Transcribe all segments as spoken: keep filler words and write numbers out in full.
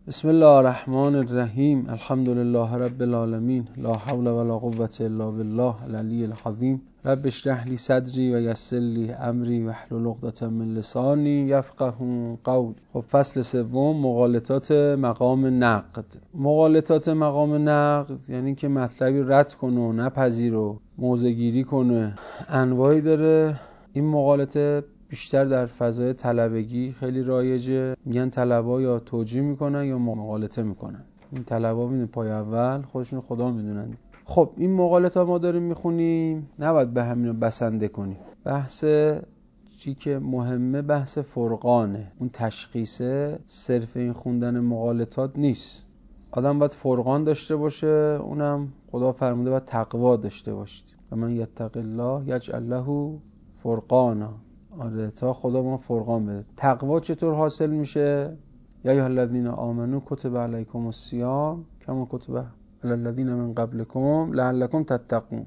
بسم الله الرحمن الرحیم. الحمد لله رب العالمین. لا حول ولا قوة الا بالله العلی العظیم. رب اشرح لی صدری و یسر لی امری واحلل عقدة من لسانی یفقهوا قولی. خب فصل سوم، مغالطات مقام نقد. مغالطات مقام نقد یعنی که مطلبی رد کنه و نپذیره و موضع گیری کنه. انواعی داره. این مغالطه بیشتر در فضای طلبگی خیلی رایجه. میگن طلبا یا توجیه میکنن یا مغالطه میکنن. این طلبا میدونن پای اول خودشون خدا میدونن. خب این مغالطه ما داریم میخونیم، نباید به همین رو بسنده کنیم. بحث چی که مهمه بحث فرقانه. اون تشخیصه صرف این خوندن مغالطات نیست. آدم باید فرقان داشته باشه، اونم خدا فرموده باید تقوا داشته باشید. و من یتق الله یجعل له فرقانا. آره، تا خدا ما فرقان بده. تقوا چطور حاصل میشه؟ یا ایها الذین آمنوا کتب علیکم الصیام کما کتب علی الذین من قبلکم لعلکم تتقون.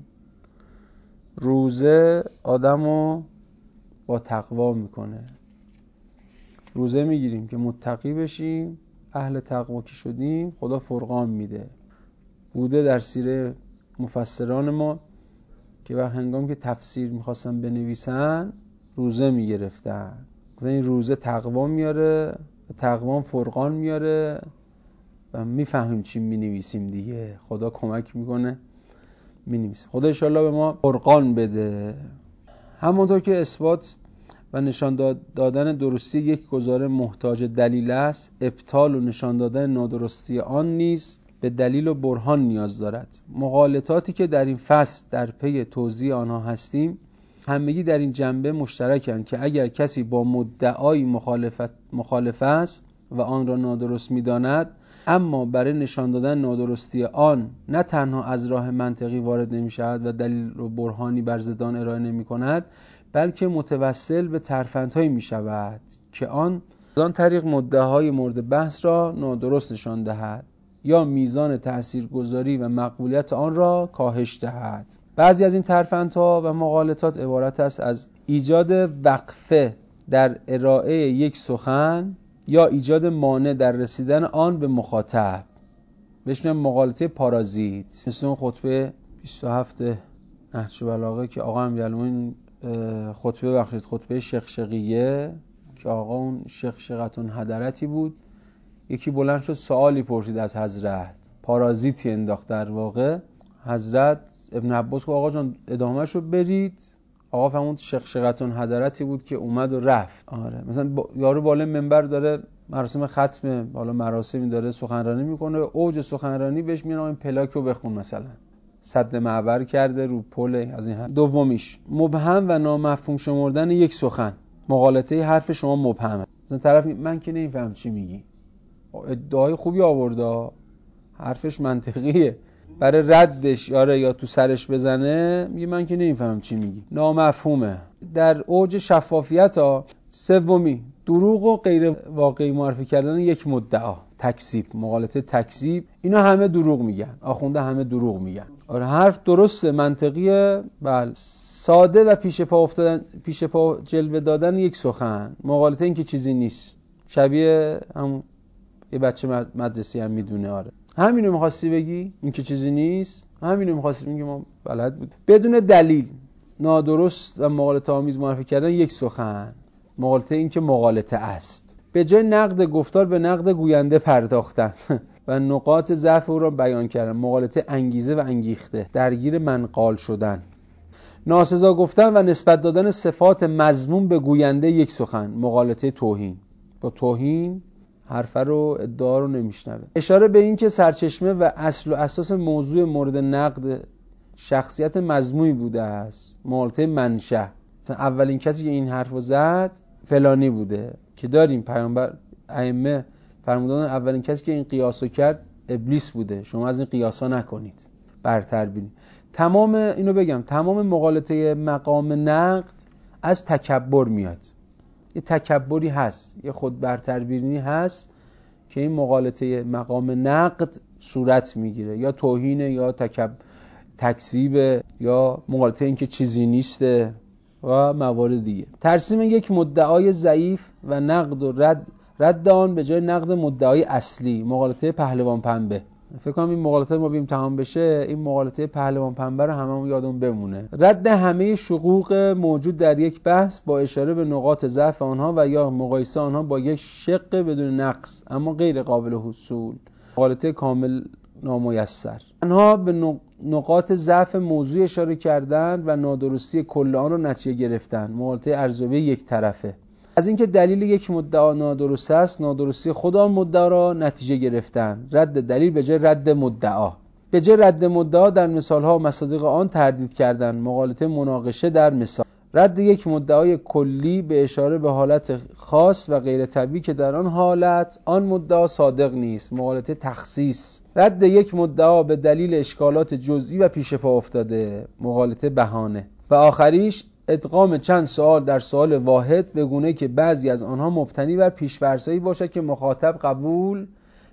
روزه آدمو با تقوا میکنه. روزه میگیریم که متقی بشیم، اهل تقوا که شدیم خدا فرقان میده. بوده در سیره مفسران ما که وقت هنگام که تفسیر میخواستن بنویسن روزه میگرفتن. این روزه تقوا میاره، تقوا فرقان میاره و میفهمیم چی مینویسیم دیگه. خدا کمک میکنه مینویسیم. خدا انشالله به ما فرقان بده. همونطور که اثبات و نشان دادن درستی یک گزاره محتاج دلیل است، ابطال و نشان دادن نادرستی آن نیز به دلیل و برهان نیاز دارد. مغالطاتی که در این فصل در پی توضیح آنها هستیم همگی در این جنبه مشترکند که اگر کسی با مدعای مخالفت مخالف است و آن را نادرست می‌داند، اما برای نشان دادن نادرستی آن نه تنها از راه منطقی وارد نمی‌شود و دلیل و برهانی بر ضد آن ارائه نمی‌کند، بلکه متوسل به ترفندهایی می‌شود که آن از آن طریق مدعاهای مورد بحث را نادرست نشان دهد یا میزان تاثیرگذاری و مقبولیت آن را کاهش دهد. بعضی از این ترفندها و مغالطات عبارت است از ایجاد وقفه در ارائه یک سخن یا ایجاد مانع در رسیدن آن به مخاطب. بهش میگن مغالطه پارازیت. مثل اون خطبه بیست و هفت نهج بلاغه که آقا امیرالمومنین خطبه بخشید، خطبه شقشقیه که آقا اون شقشقتون حضرتی بود. یکی بلند شد سوالی پرسید از حضرت، پارازیتی انداخت در واقع. حضرت ابن عباس که آقا جان ادامهشو برید. آقا فرمود شقشقتون حضرتی بود که اومد و رفت. آره، مثلا با... یارو بالای منبر داره مراسم ختم، بالا مراسمی داره سخنرانی میکنه، اوج سخنرانی بهش میگن این پلاک رو بخون، مثلا سد معبر کرده رو پل از این حرف. دومیش مبهم و نامفهوم شمردن یک سخن. مغالطه حرف شما مبهمه. مثلا طرف من که نمیفهم چی میگی. ادعای خوبی آورده، حرفش منطقیه، برای ردش یاره یا تو سرش بزنه میگه من که نمیفهمم چی میگی، نامفهومه. در اوج شفافیت ها سومی دروغ و غیر واقعی معرفی کردن یک مدعا. تکذیب، مغالطه تکذیب. اینا همه دروغ میگن، آخونده همه دروغ میگن. آره، حرف درسته، منطقیه، بله، ساده و پیش پا افتادن، پیش پا جلوه دادن یک سخن. مغالطه این که چیزی نیست، شبیه هم یه بچه مدرسی هم میدونه. آره، همینو می‌خواستی بگی، این که چیزی نیست، همینو می‌خواستی بگی، ما بلد بود. بدون دلیل نادرست و مغالطه آمیز معرفی کردن یک سخن. مغالطه این که مغالطه است. به جای نقد گفتار به نقد گوینده پرداختن و نقاط ضعف او را بیان کردن. مغالطه انگیزه و انگیخته، درگیر منقال شدن. ناسزا گفتن و نسبت دادن صفات مذموم به گوینده یک سخن. مغالطه توهین. با توهین حرف رو ادعا رو نمیشنوه. اشاره به این که سرچشمه و اصل و اساس موضوع مورد نقد شخصیت مذمومی بوده است. مغالطه منشأ. اولین کسی که این حرفو زد فلانی بوده که داریم پیامبر ائمه فرمودن اولین کسی که این قیاسو کرد ابلیس بوده. شما از این قیاسا نکنید، برتر بینید. تمام اینو بگم، تمام مغالطه مقام نقد از تکبر میاد. یه تکبری هست، یه خود برتربینی هست که این مغالطه مقام نقد صورت میگیره. یا توهینه، یا تکب... تکذیب، یا مغالطه این که چیزی نیسته و موارد دیگه. ترسیم یک مدعای ضعیف و نقد و رد رد آن به جای نقد مدعای اصلی، مغالطه پهلوان پنبه. فکر کنم این مغالطه ما بیم تمام بشه، این مغالطه پهلوان پنبه رو هممون یادمون بمونه. رد همه شقوق موجود در یک بحث با اشاره به نقاط ضعف آنها و یا مقایسه آنها با یک شق بدون نقص اما غیر قابل حصول. مغالطه کامل نامیسر. آنها به نقاط ضعف موضوع اشاره کردن و نادرستی کل آن را نتیجه گرفتن. مغالطه ارزیابی یک طرفه. از اینکه دلیل یک مدعا نادرست است، نادرستی خود آن مدعا را نتیجه گرفتن. رد دلیل به جای رد مدعا. به جای رد مدعا در مثالها و مصادیق آن تردید کردن. مغالطه مناقشه در مثال. رد یک مدعای کلی به اشاره به حالت خاص و غیر طبیعی که در آن حالت آن مدعا صادق نیست. مغالطه تخصیص. رد یک مدعا به دلیل اشکالات جزئی و پیش پا افتاده. مغالطه بهانه. و آخریش ادغام چند سوال در سوال واحد به گونه که بعضی از آنها مبتنی بر پیش‌فرض‌هایی باشد که مخاطب قبول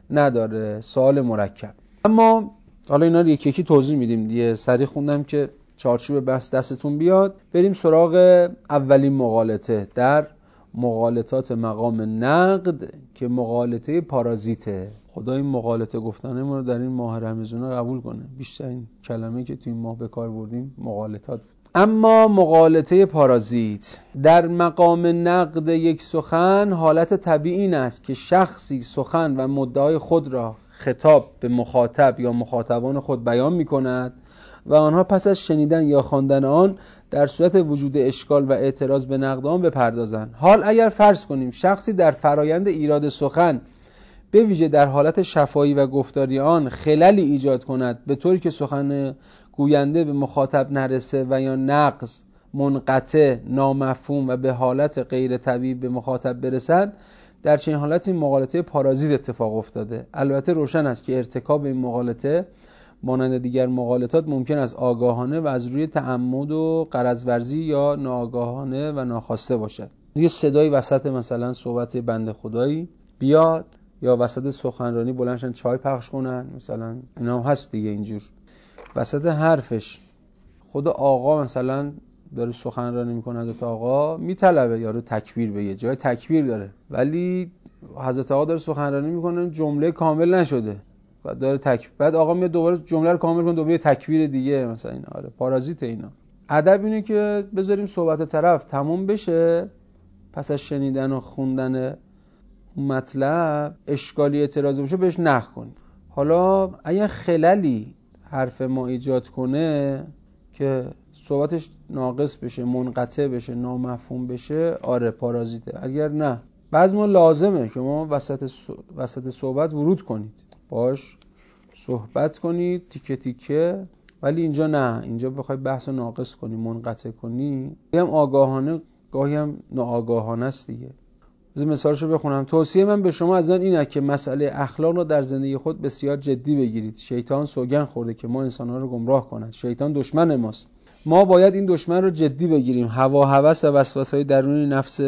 نداره. سوال مرکب. اما حالا اینا رو یکی یکی توضیح میدیم دیگه. سریع خوندم که چارچوب بحث دستتون بیاد. بریم سراغ اولین مغالطه در مغالطات مقام نقد که مغالطه پارازیته. خدا این مغالطه گفتنه ما رو در این ماه رمضان قبول کنه. بیشترین کلمه که توی این ماه به کار بردیم مغالطات. اما مغالطه پارازیت در مقام نقد یک سخن حالت طبیعی این است که شخصی سخن و مدعای خود را خطاب به مخاطب یا مخاطبان خود بیان می کند و آنها پس از شنیدن یا خواندن آن در صورت وجود اشکال و اعتراض به نقد آن بپردازند. حال اگر فرض کنیم شخصی در فرایند ایراد سخن به ویژه در حالت شفاهی و گفتاری آن خللی ایجاد کند به طوری که سخن گوینده به مخاطب نرسه و یا نقص، منقطع، نامفهوم و به حالت غیر طبیعی به مخاطب برسد، در چنین حالت این مغالطه پارازیت اتفاق افتاده. البته روشن است که ارتکاب این مغالطه مانند دیگر مغالطات ممکن است آگاهانه و از روی تعمد و غرض ورزی یا ناآگاهانه و ناخواسته باشد. یه صدای وسط مثلا صحبت بنده خدایی بیاد یا وسط سخنرانی بلندشن چای پخش کنن، مثلا اینا هم هست دیگه. اینجور وسط حرفش خود آقا مثلا داره سخنرانی میکنه، حضرت آقا میطلبه یارو تکبیر بگه، جای تکبیر داره، ولی حضرت آقا داره سخنرانی میکنه جمله کامل نشده و داره تکبیر، بعد آقا میاد دوباره جمله رو کامل کنه دوباره تکبیر دیگه مثلا. اینا آره پارازیت. اینا ادب اینه که بذاریم صحبت طرف تموم بشه، پس از شنیدن و خوندن مطلب اشکالی اعتراضی بشه بهش نقد کنیم. حالا اگه خللی حرف ما ایجاد کنه که صحبتش ناقص بشه، منقطع بشه، نامفهوم بشه، آره پارازیته. اگر نه بعضی ما لازمه که ما وسط وسط صحبت ورود کنید، باش صحبت کنید تیکه تیکه، ولی اینجا نه، اینجا بخوای بحث رو ناقص کنی، منقطع کنی، گاهی هم آگاهانه گاهی هم ناآگاهانه است دیگه. بذار مثالشو بخونم. توصیه من به شما از آن اینه که مسئله اخلاق رو در زندگی خود بسیار جدی بگیرید. شیطان سوگند خورده که ما انسان‌ها رو گمراه کند. شیطان دشمن ماست. ما باید این دشمن رو جدی بگیریم. هوا، هوس و وسوسه‌های درونی نفس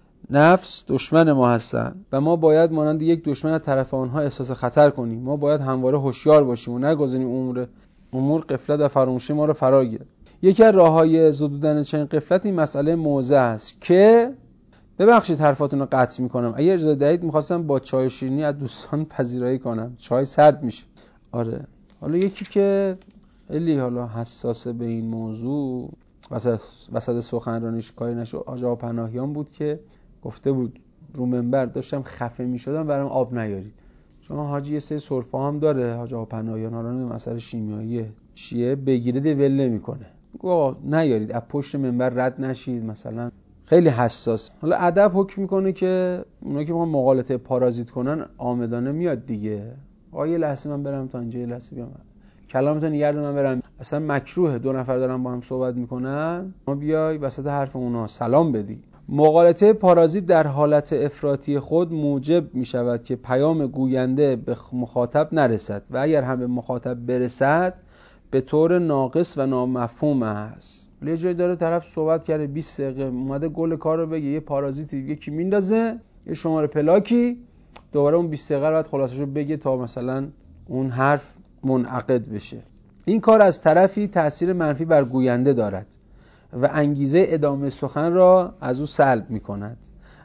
نفس دشمن ما هستند و ما باید مانند یک دشمن از طرف آنها احساس خطر کنیم. ما باید همواره هوشیار باشیم و نگذاریم امور امور غفلت و فراموشی ما رو فرا گیره. یکی از راه‌های زدودن چنین غفلت این مسئله موضع است که ببخشید حرفاتون رو قطع میکنم. اگه اجازه دهید میخواستم با چای شیرینی از دوستان پذیرایی کنم. چای سرد میشه. آره. حالا یکی که خیلی حالا حساسه به این موضوع، وسط وسط سخنرانیش کاری نشد، حاج آقا پناهیان بود که گفته بود رو منبر داشتم خفه میشدم برام آب نیارید. چون حاجی یه سری سرفه هم داره حاج آقا پناهیان، حالا نمیدونم اثر شیمیاییه چیه، بگیره دی ول نمیکنه. گفت نیارید، از پشت منبر رد نشید مثلا. خیلی حساس. حالا ادب حکم میکنه که اونا که میخوان مغالطه پارازیت کنن آمدانه میاد دیگه. آ یه لحظه من برم تا اینجا، یه لحظه بیام کلامتون نگرد من برم. اصلا مکروهه دو نفر دارن با هم صحبت میکنن ما بیای وسط حرف اونا سلام بدی. مغالطه پارازیت در حالت افراطی خود موجب میشود که پیام گوینده به مخاطب نرسد و اگر هم به مخاطب برسد به طور ناقص و نامفهوم است. یه جایی داره طرف صحبت کرده بیست دقیقه اومده گل کار رو بگه، یه پارازیتی یکی میندازه یه شماره پلاکی دوباره اون بیست دقیقه بعد خلاصشو بگه تا مثلا اون حرف منعقد بشه. این کار از طرفی تأثیر منفی بر گوینده دارد و انگیزه ادامه سخن را از او سلب می کند.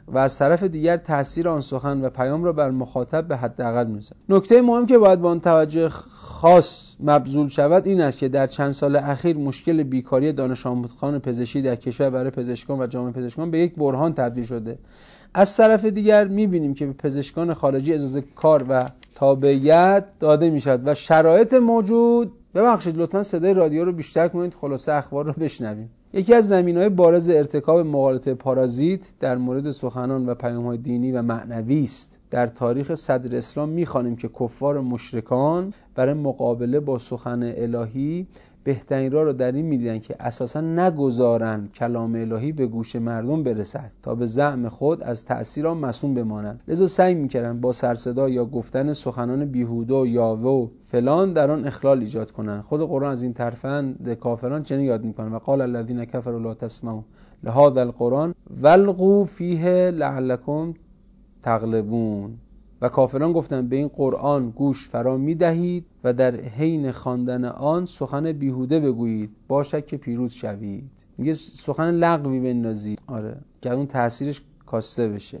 و از طرف دیگر تأثیر آن سخن و پیام را بر مخاطب به حداقل می‌رساند. نکته مهم که باید با آن توجه خاص مبذول شود این است که در چند سال اخیر مشکل بیکاری دانش آموزان پزشکی در کشور برای پزشکان و جامعه پزشکان به یک بحران تبدیل شده. از طرف دیگر می‌بینیم که به پزشکان خارجی اجازه کار و تابعیت داده می‌شود و شرایط موجود. ببخشید لطفاً صدای رادیو رو بیشتر کنید، خلاصه اخبار رو بشنویم. یکی از زمینه‌های بارز ارتکاب مغالطه پارازیت در مورد سخنان و پیام‌های دینی و معنوی است. در تاریخ صدر اسلام می‌خوانیم که کفار مشرکان برای مقابله با سخن الهی بهترین راه را در این می‌دیدند که اساساً نگذارند کلام الهی به گوش مردم برسد تا به زعم خود از تأثیر آن معصوم بمانند. لذا سعی می‌کردند با سرصدا یا گفتن سخنان بیهوده و یاوه و فلان در آن اخلال ایجاد کنند. خود قرآن از این ترفند کافران چنین یاد می‌کند: و قال الذين كفروا لا تسمعوا لهذا القرآن والغوا فیه لعلکم تغلبون. و کافران گفتند به این قرآن گوش فرا می‌دهید و در حین خواندن آن سخن بیهوده بگویید باشد که پیروز شوید. میگه سخن لغوی بندازید، آره، که اون تأثیرش کاسته بشه.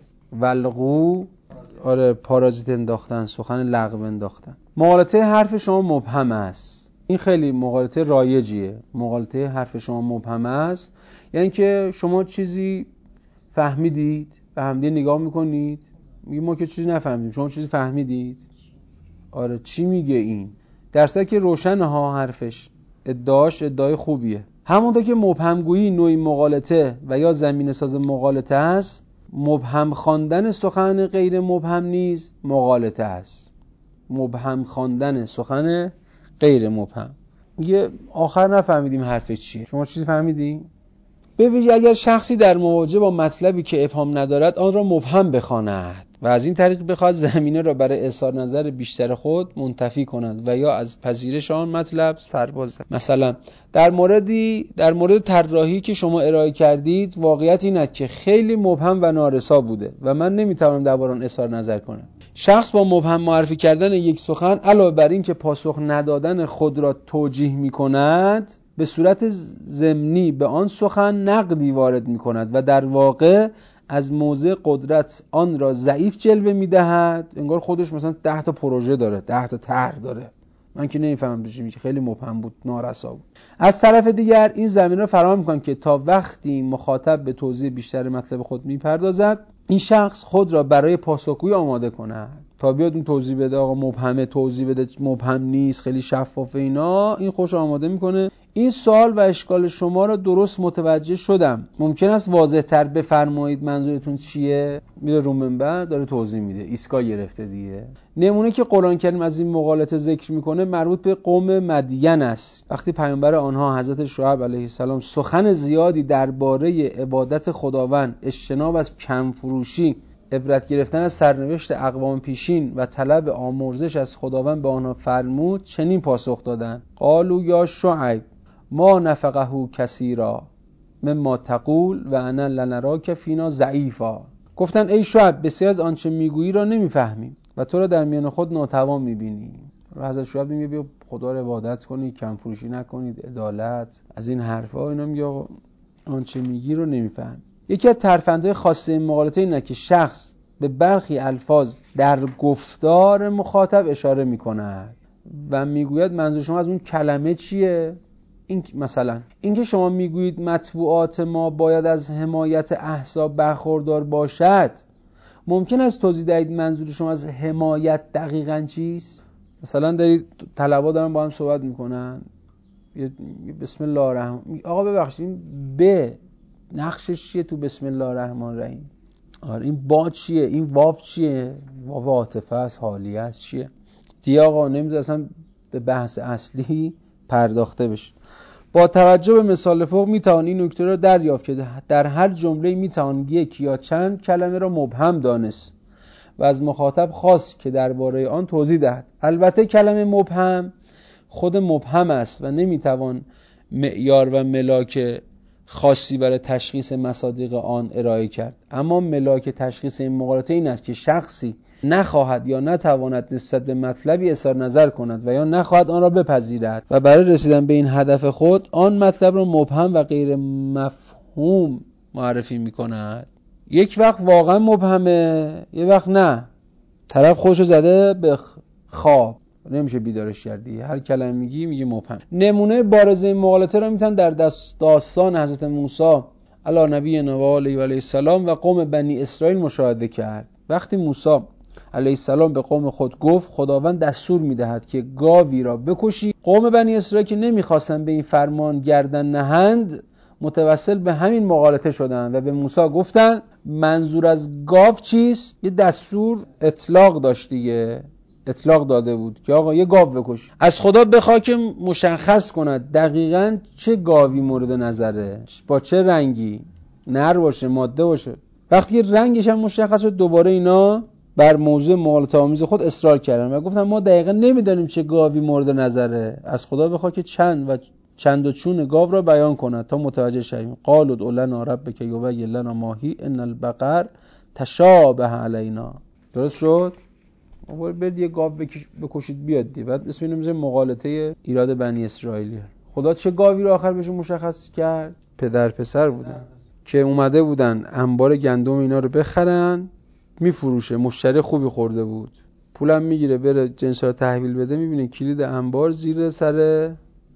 والغو، آره، پارازیت انداختن، سخن لغو انداختن. مغالطه حرف شما مبهم است. این خیلی مغالطه رایجیه. مغالطه حرف شما مبهم است یعنی که شما چیزی فهمیدید، به همدیگه نگاه میکنید، میگه ما که چیزی نفهمیدیم، شما چیزی فهمیدید؟ آره، چی میگه این؟ درسته که روشنه ها حرفش، ادعاش ادعای خوبیه. همونطور که مبهمگویی نوعی مغالطه و یا زمینه ساز مغالطه است، مبهم خواندن سخن غیر مبهم نیز مغالطه است. مبهم خواندن سخن غیر مبهم. میگه آخر نفهمیدیم حرفش چیه، شما چیزی فهمیدین؟ به ویژه اگر شخصی در مواجهه با مطلبی که ابهام ندارد آن را مبهم بخواند و از این طریق بخواد زمینه را برای اظهار نظر بیشتر خود منتفی کند و یا از پذیرش آن مطلب سرباز. مثلا در موردی در مورد طراحی که شما ارائه کردید واقعیت این است که خیلی مبهم و نارسا بوده و من نمیتوانم درباره آن اظهار نظر کنم. شخص با مبهم معرفی کردن یک سخن علاوه بر این که پاسخ ندادن خود را توجیه می‌کند، به صورت ضمنی به آن سخن نقدی وارد می‌کند و در واقع از موضع قدرت آن را ضعیف جلوه می‌دهد. انگار خودش مثلا ده تا پروژه داره، ده تا طرح داره. من که نمی‌فهمم چی میگه، خیلی مبهم بود، نارسا بود. از طرف دیگر این زمینه را فراهم می‌کنه که تا وقتی مخاطب به توضیح بیشتر مطلب خود می‌پردازد، این شخص خود را برای پاسخگویی آماده کند. تا بیاد اون توضیح بده، آقا مبهمه، توضیح بده مبهم نیست، خیلی شفافه، اینا، این خوش آماده میکنه. این سوال و اشکال شما را درست متوجه شدم، ممکن است واضح تر بفرمایید منظورتون چیه؟ میره رو منبر داره توضیح میده، ایسکا گرفته دیگه. نمونه که قرآن کریم از این مغالطه ذکر میکنه مربوط به قوم مدین است. وقتی پیامبر آنها حضرت شعیب علیه السلام سخن زیادی درباره عبادت خداوند، اجتناب از کم فروشی، عبرت گرفتن از سرنوشت اقوام پیشین و طلب آمرزش از خداوند به آنها فرمود، چنین پاسخ دادند: قالوا یا شعیب ما نفقه کثیرا مما تقول و انا لنراک فینا ضعیفا. گفتن ای شعیب بسیار از آنچه میگویی را نمیفهمیم و تو را در میان خود ناتوان میبینیم. حضرت شعیب میگه بیا خدا را عبادت کنید، کم فروشی نکنید، عدالت، از این حرفا. اینا میگه آنچه میگی رو نمیفهم. یکی از ترفندهای خاصه این مغالطه اینه که شخص به برخی الفاظ در گفتار مخاطب اشاره میکند و میگوید منظور شما از اون کلمه چیه؟ این مثلا اینکه شما میگویید مطبوعات ما باید از حمایت احزاب برخوردار باشد، ممکن است توضیح دهید منظور شما از حمایت دقیقاً چیست؟ مثلا دارید طلبا دارن با هم صحبت میکنن، بسم الله الرحمن، آقا ببخشید این ب نقشش چیه تو بسم الله الرحمن الرحیم؟ آره این با چیه؟ این واو چیه؟ واو عاطفه است، حالیه است، چیه؟ دیگه آقا نمیذاره اصلا به بحث اصلی پرداخته بشه. با توجه به مثال فوق میتوان این نکته را دریافت که در هر جمله میتوان یک یا چند کلمه را مبهم دانست و از مخاطب خواست که درباره آن توضیح دهد. البته کلمه مبهم خود مبهم است و نمیتوان معیار و ملاک خاصی برای تشخیص مصادیق آن ارائه کرد. اما ملاک تشخیص این مغالطه این است که شخصی نخواهد یا نتواند نسبت به مطلبی اظهار نظر کند و یا نخواهد آن را بپذیرد و برای رسیدن به این هدف خود آن مطلب را مبهم و غیر مفهوم معرفی می کند. یک وقت واقعا مبهمه، یه وقت نه، طرف خودشو زده به خواب، نمیشه بیدارش کردی، هر کلمه میگی میگه مبهم. نمونه بارز این مغالطه رو میتونن در داستان حضرت موسی علی نبینا و علیه و علیه السلام و قوم بنی اسرائیل مشاهده کرد. وقتی موسی علیه السلام به قوم خود گفت خداوند دستور میدهد که گاوی را بکشی، قوم بنی اسرائیل که نمیخواستن به این فرمان گردن نهند متوسل به همین مغالطه شدن و به موسی گفتن منظور از گاو چیست؟ یه دستور اطلاق داشت دیگه، اطلاق داده بود که آقا یه گاو بکش. از خدا بخواه که مشخص کند دقیقاً چه گاوی مورد نظره، با چه رنگی، نر باشه ماده باشه. وقتی که رنگش هم مشخص شد دوباره اینا بر موضوع مغالطه آمیز خود اصرار کردن و گفتن ما دقیقاً نمیدونیم چه گاوی مورد نظره، از خدا بخواه که چند و چند و چون گاو را بیان کند تا متوجه شویم. قالوا ادع لنا ربک یبین لنا ما هی ان البقر تشابه علینا. درست شد؟ اول برید یه گاو بکشید بیاد دی، بعد اسم اینو میذاریم مغالطه ایراد بنی اسرائیلی. خدا چه گاوی رو آخر بهشون مشخص کرد؟ پدر پسر بودن که اومده بودن انبار گندم اینا رو بخرن، میفروشه، مشتری خوبی خورده بود، پولم میگیره بره جنسا رو تحویل بده، میبینه کلید انبار زیر سر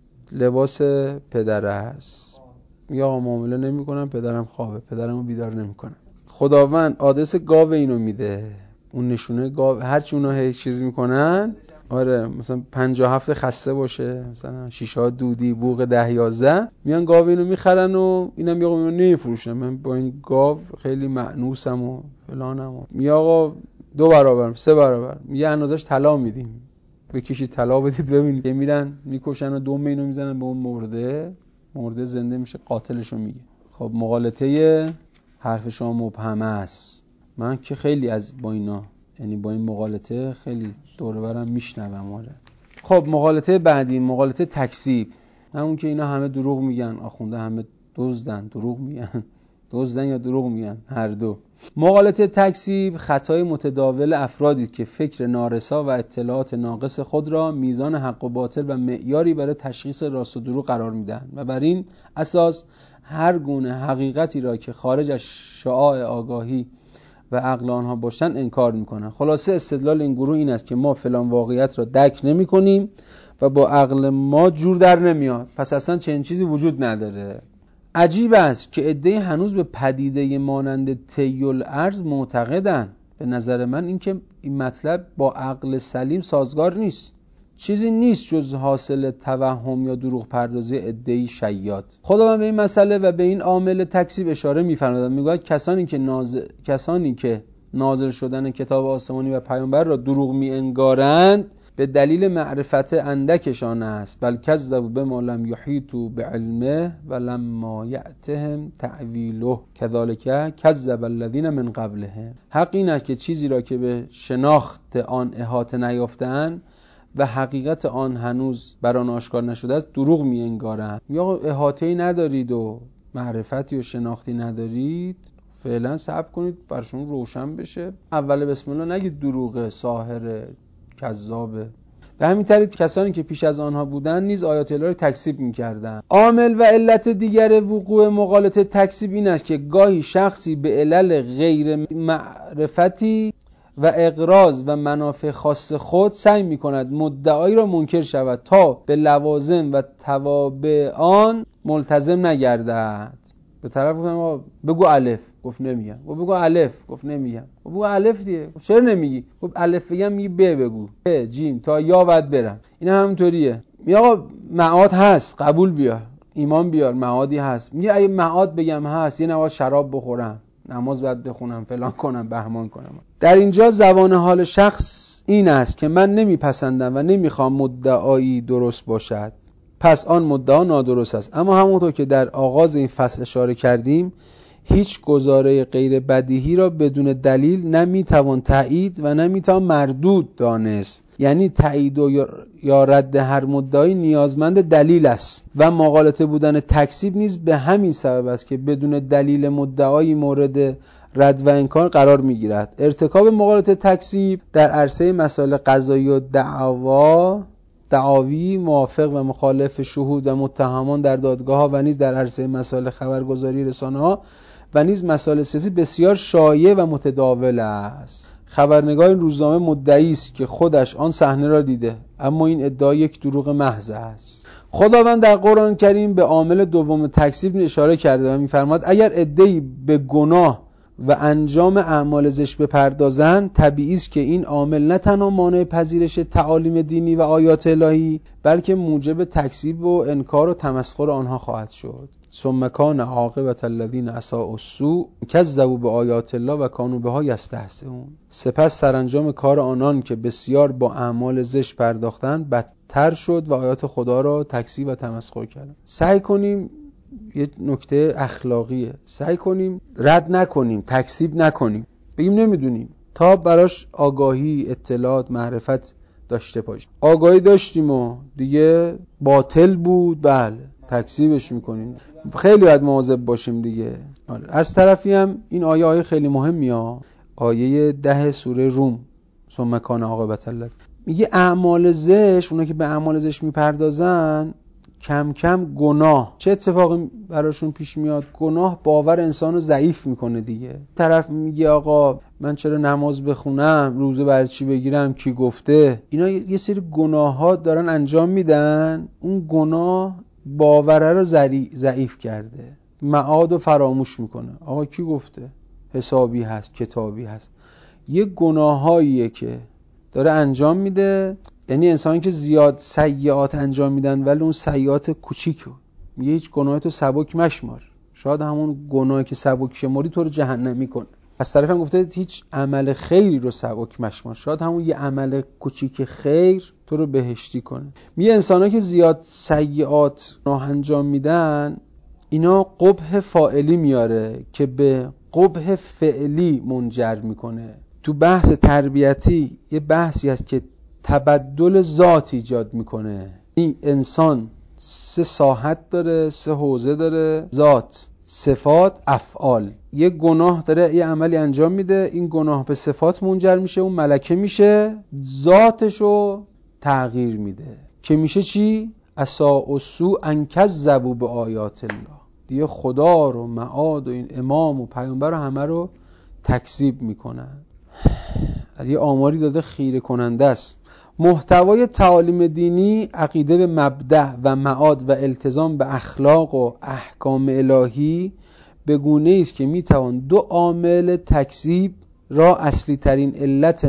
لباس پدره هست. میگه آقا معامله نمی‌کنم، پدرم خوابه، پدرمو بیدار نمی‌کنم. خداوند آدرس گاو اینو میده، اون نشونه گاو، هر چی اونها هیچ چیز میکنن، آره مثلا پنجاه و هفت خسته باشه، مثلا شیشه دودی بوق ده یازده، میان گاو اینو میخرن و اینم میگه آقا نمیفروشم، من با این گاو خیلی مأنوسم و فلانم و میگه آقا دو برابر سه برابر، میگه اندازش طلا میدیم، بکشید طلا بدید ببینید. که میرن میکشن و دم اینو میزنن به اون مرده، مرده زنده میشه، قاتلشو میگه. خب مغالطه حرف شما مبهمه است. من که خیلی از با اینا، یعنی با این مغالطه خیلی دور و برم میشنوم. آره. خب مغالطه بعدی، مغالطه تکذیب. همون که اینا همه دروغ میگن، آخونده همه دزدن، دروغ میگن، دزدن یا دروغ میگن، هر دو. مغالطه تکذیب خطای متداول افرادی که فکر نارسا و اطلاعات ناقص خود را میزان حق و باطل و معیاری برای تشخیص راست و دروغ قرار میدن و بر این اساس هر گونه حقیقتی را که خارج از شعاع آگاهی و عقل آنها باشند انکار میکنن. خلاصه استدلال این گروه این است که ما فلان واقعیت را درک نمیکنیم و با عقل ما جور در نمیاد، پس اصلا چنین چیزی وجود نداره. عجیب است که عده‌ای هنوز به پدیده مانند طی الارض معتقدند. به نظر من این که این مطلب با عقل سلیم سازگار نیست، چیزی نیست جز حاصل توهم یا دروغ پردازی عده‌ای شیاد. خداوند به این مسئله و به این عامل تکذیب اشاره می‌فرماید، میگوید کسانی که نازل کسانی که نازل شدن کتاب آسمانی و پیامبر را دروغ می‌انگارند به دلیل معرفت اندکشان است، بل کذبوا بما لم یحیطوا بعلمه و لما یأتهم تأویله کذالک کذب الذین من قبلهم. حق این است که چیزی را که به شناخت آن احاطه نیافتند و حقیقت آن هنوز بر آن آشکار نشده است دروغ می انگارند. یا احاطه‌ای ندارید و معرفتی و شناختی ندارید، فعلا صبر کنید برشون روشن بشه، اول بسم الله نگید دروغه، ساحره، کذابه. به همین طریق کسانی که پیش از آنها بودند نیز آیات الهی را تکذیب می‌کردند. عامل و علت دیگر وقوع مغالطه تکذیب این است که گاهی شخصی به علل غیر معرفتی و اغراض و منافع خاص خود سعی می‌کند مدعایی را منکر شود تا به لوازم و توابع آن ملتزم نگردد. به طرف گفتم بگو الف، گفت نمیگم. و بگو الف، گفت نمیگم. و بگو الف دیگه، چرا نمیگی؟ گفت الف بگم میگی ب بگو، ب جیم تا یا بعد برم. این همونطوریه. میگه آقا معاد هست، قبول بیار، ایمان بیار، معادی هست. میگه اگه معاد بگم هست، یه نواز شراب بخورم، نماز بعد بخونم، فلان کنم، بهمان کنم. در اینجا زبان حال شخص این است که من نمیپسندم و نمیخوام مدعایی درست باشد، پس آن مدعا نادرست است. اما همونطور که در آغاز این فصل اشاره کردیم، هیچ گزاره غیر بدیهی را بدون دلیل نمیتوان تایید و نمیتوان مردود دانست. یعنی تایید و یا رد هر مدعایی نیازمند دلیل است و مغالطه بودن تکذیب نیز به همین سبب است که بدون دلیل مدعایی مورد رد و انکار قرار میگیرد. ارتکاب مغالطه تکذیب در عرصه مسائل قضایی و دعوا دعاوی موافق و مخالف شهود و متهمان در دادگاه ها و نیز در عرصه مسائل خبرگزاری رسانه ها و نیز مسائل سیاسی بسیار شایع و متداول است. خبرنگار این روزنامه مدعی است که خودش آن صحنه را دیده، اما این ادعا یک دروغ محض است. خداوند در قرآن کریم به عامل دوم تکذیب اشاره کرده و می‌فرماید اگر عده‌ای به گناه و انجام اعمال زشت بپردازند، طبیعی است که این عامل نه تنها مانع پذیرش تعالیم دینی و آیات الهی، بلکه موجب تکذیب و انکار و تمسخر آنها خواهد شد. ثم کان عاقبة الذین اساءوا السوء کذبوا بآیات الله و کانوا بها یستهزئون. سپس سرانجام کار آنان که بسیار با اعمال زشت پرداختند بدتر شد و آیات خدا را تکذیب و تمسخر کردند. سعی کنیم، یه نکته اخلاقیه، سعی کنیم رد نکنیم، تکذیب نکنیم، بگیم نمیدونیم، تا براش آگاهی، اطلاعات، معرفت داشته باشیم. آگاهی داشتیم و دیگه باطل بود، بله تکذیبش میکنیم. خیلی باید مواظب باشیم دیگه. از طرفی هم این آیه آیه خیلی مهمیه، آیه ده سوره روم، ثم کان عاقبة الله، میگه اعمال زشت، اونا که به اعمال زشت میپردازن کم کم گناه چه اتفاقی براشون پیش میاد؟ گناه باور انسانو ضعیف میکنه دیگه. طرف میگه آقا من چرا نماز بخونم، روزه برای چی بگیرم، کی گفته؟ اینا یه سری گناه ها دارن انجام میدن، اون گناه باوره رو ضعیف کرده، معاد رو فراموش میکنه. آقا کی گفته؟ حسابی هست، کتابی هست. یه گناهاییه که داره انجام میده. یعنی انسانی که زیاد سیئات انجام میدن ولی اون سیئات کوچیکو میگه هیچ گناهی تو سبک مشمار، شاید همون گناهی که سبک شماری تو رو جهنم میکنه. از طرف هم گفته هیچ عمل خیری رو سبک مشمار، شاید همون یه عمل کوچیک خیر تو رو بهشتی کنه. میگه انسانایی که زیاد سیئات راه انجام میدن اینا قبح فاعلی میاره که به قبح فعلی منجر میکنه. تو بحث تربیتی یه بحثی هست که تبدل ذات ایجاد میکنه. این انسان سه ساحت داره، سه حوزه داره، ذات، صفات، افعال. یه گناه داره یه عملی انجام میده، این گناه به صفات منجر میشه، اون ملکه میشه، ذاتشو تغییر میده که میشه چی؟ اساء السوء ان کذبوا بآیات الله. دیگه خدا رو، معاد و این امام و پیامبر رو همه رو تکذیب میکنن. یه آماری داده خیره کننده است. محتوای تعالیم دینی عقیده به مبدأ و معاد و التزام به اخلاق و احکام الهی به گونه‌ای است که میتوان دو عامل تکذیب را اصلی ترین علت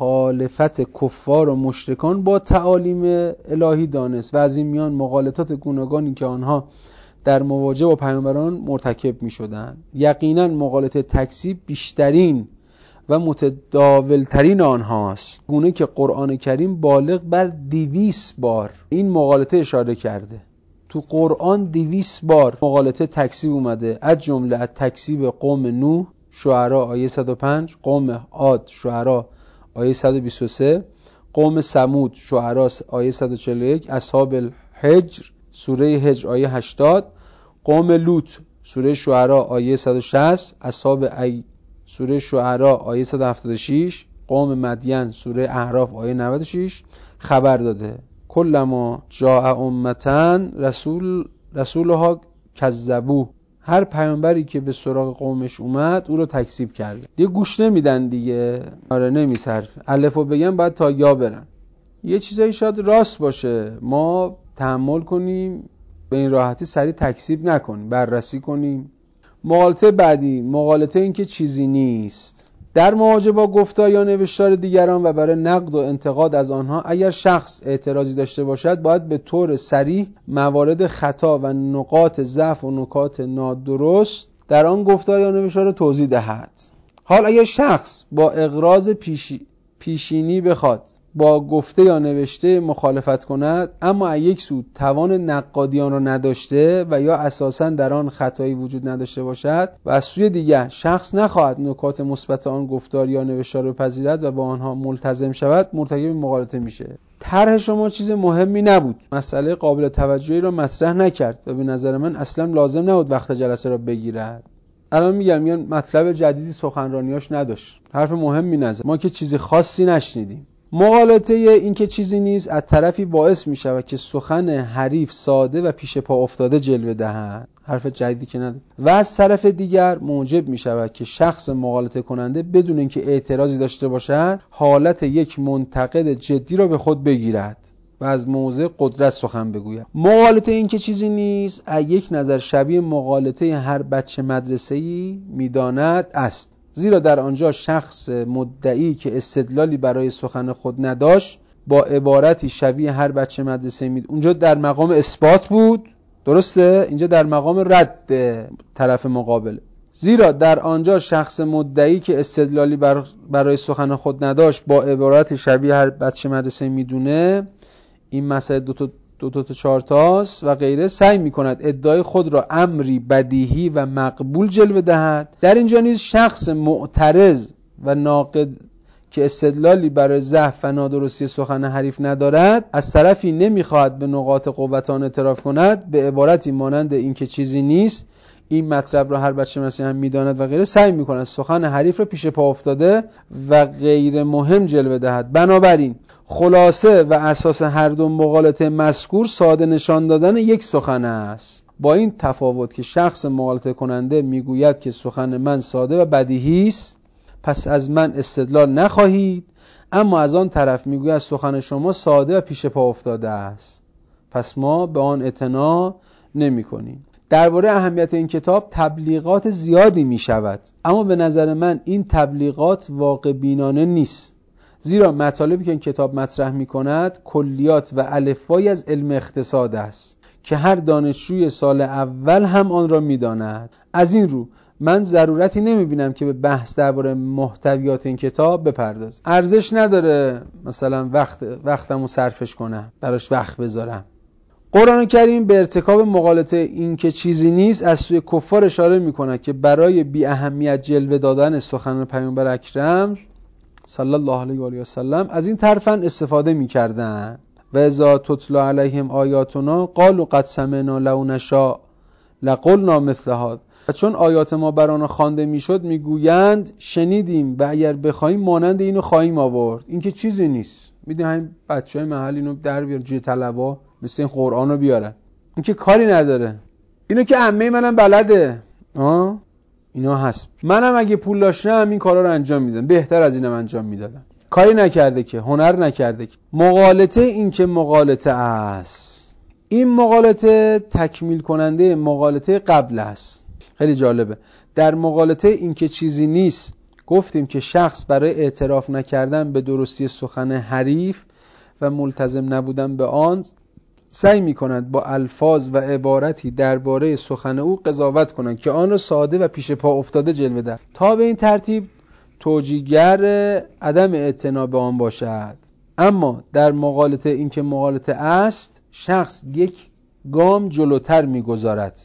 مخالفت کفار و مشرکان با تعالیم الهی دانست و از این میان مغالطات گوناگونی که آنها در مواجهه با پیامبران مرتکب می‌شدند. یقینا مغالطه تکذیب بیشترین و متداولترین آنهاست، گونه که قرآن کریم بالغ بر دویست بار این مغالطه اشاره کرده. تو قرآن دویست بار مغالطه تکذیب اومده، از جمله از تکذیب قوم نوح شعرا آیه صد و پنج، قوم عاد شعرا آیه صد و بیست و سه، قوم ثمود شعرا آیه صد و چهل و یک، اصحاب الحجر سوره هجر آیه هشتاد، قوم لوط سوره شعرا آیه صد و شصت، اصحاب ای سوره شعرا آیه صد و هفتاد و شش، قوم مدین سوره اعراف آیه نود و شش خبر داده کلما جاء امتن رسول رسولها کذبوا. هر پیامبری که به سراغ قومش اومد او رو تکذیب کرد. دیگه گوش نمیدن دیگه. آره نمیصرف الفو بگم بعد تا یا برن. یه چیزایی شاید راست باشه، ما تحمل کنیم، به این راحتی سریع تکذیب نکنیم، بررسی کنیم. مغالطه بعدی، مغالطه این که چیزی نیست. در مواجهه با گفتار یا نوشتار دیگران و برای نقد و انتقاد از آنها اگر شخص اعتراضی داشته باشد باید به طور صریح موارد خطا و نقاط ضعف و نکات نادرست در آن گفتار یا نوشتار را توضیح دهد. حال اگر شخص با اغراض پیشی پیشینی بخواد با گفته یا نوشته مخالفت کند اما از یک سو توان نقادی آن را نداشته و یا اساساً در آن خطایی وجود نداشته باشد و از سوی دیگر شخص نخواهد نکات مثبت آن گفتار یا نوشتار را بپذیرد و با آنها ملتزم شود، مرتکب مغالطه میشه. طرح شما چیز مهمی نبود، مسئله قابل توجهی را مطرح نکرد و به نظر من اصلا لازم نبود وقت جلسه را بگیرد. الان میگم میگن مطلب جدیدی سخنرانیاش نداشت، حرف مهمی نزد، ما که چیزی خاصی نشنیدیم. مغالطه این که چیزی نیست از طرفی باعث می شود که سخن حریف ساده و پیش پا افتاده جلوه دهد، حرف جدیدی که نداره، و از طرف دیگر موجب می شود که شخص مغالطه کننده بدون اینکه اعتراضی داشته باشد حالت یک منتقد جدی را به خود بگیرد و از موضع قدرت سخن بگوید. مغالطه این که چیزی نیست از یک نظر شبیه مغالطه هر بچه مدرسه‌ای می‌داند است، زیرا در آنجا شخص مدعی که استدلالی برای سخن خود نداشت با عبارتی شبیه هر بچه مدرسه‌ای می اونجا در مقام اثبات بود، درسته؟ اینجا در مقام رد طرف مقابل. زیرا در آنجا شخص مدعی که استدلالی بر برای سخن خود نداشت با عبارت شبیه هر بچه مدرسه‌ای میدونه، این مسئله دو تا دو تا چهار تاست و غیره، سعی می‌کند ادعای خود را امری بدیهی و مقبول جلوه دهد. در اینجا نیز شخص معترض و ناقد که استدلالی برای ضعف و نادرستی سخن حریف ندارد، از طرفی نمی‌خواهد به نقاط قوت آن اعتراف کند، به عبارتی مانند این که چیزی نیست، این مطلب را هر بچه مسیح هم می‌داند و غیره، سعی می‌کند سخن حریف را پیش پا افتاده و غیر مهم جلوه دهد. بنابراین خلاصه و اساس هر دو مغالطه مذکور ساده نشان دادن یک سخن است، با این تفاوت که شخص مغالطه کننده میگوید که سخن من ساده و بدیهی است، پس از من استدلال نخواهید، اما از آن طرف میگوید سخن شما ساده و پیش پا افتاده است، پس ما به آن اعتنا نمی‌کنیم. درباره اهمیت این کتاب تبلیغات زیادی می شود، اما به نظر من این تبلیغات واقع بینانه نیست، زیرا مطالبی که این کتاب مطرح می کند کلیات و الفبایی از علم اقتصاد است که هر دانشجوی سال اول هم آن را می داند. از این رو من ضرورتی نمی بینم که به بحث درباره محتویات این کتاب بپردازم. ارزش نداره مثلا وقت وقتمو صرفش کنم، براش وقت بذارم. قرآن کریم به ارتکاب مغالطه این که چیزی نیست از سوی کفار اشاره می‌کند که برای بی اهمیت جلوه دادن سخن پیامبر اکرم صلی الله علیه و آله و سلم از این طرفاً استفاده می‌کردند. و اذا تتلی علیهم آیاتنا قالوا قد سمعنا لو نشاء لقلنا مثل هذا. و چون آیات ما بر آنها خوانده میشد میگویند شنیدیم و اگر بخوایم مانند اینو خواهیم آورد. این که چیزی نیست. میدونی همین بچهای محل اینو در بیار، جوی طلبا مثل این قرآنو بیارن، این که کاری نداره، اینو که عمه منم بلده، آه اینا هست، منم اگه پول داشتم این کارا رو انجام میدادم، بهتر از اینم انجام میدادم. کاری نکرده که، هنر نکرده که. مغالطه این که مغالطه است، این مغالطه تکمیل کننده مغالطه قبل است. خیلی جالبه. در مغالطه این که چیزی نیست گفتیم که شخص برای اعتراف نکردن به درستی سخن حریف و ملتزم نبودن به آن سعی می‌کنند با الفاظ و عبارتی درباره سخن او قضاوت کنند که آن را ساده و پیش پا افتاده جلوه دهد تا به این ترتیب توجیهگر عدم اعتنا به آن باشد. اما در مغالطه این که مغالطه است شخص یک گام جلوتر می‌گذارد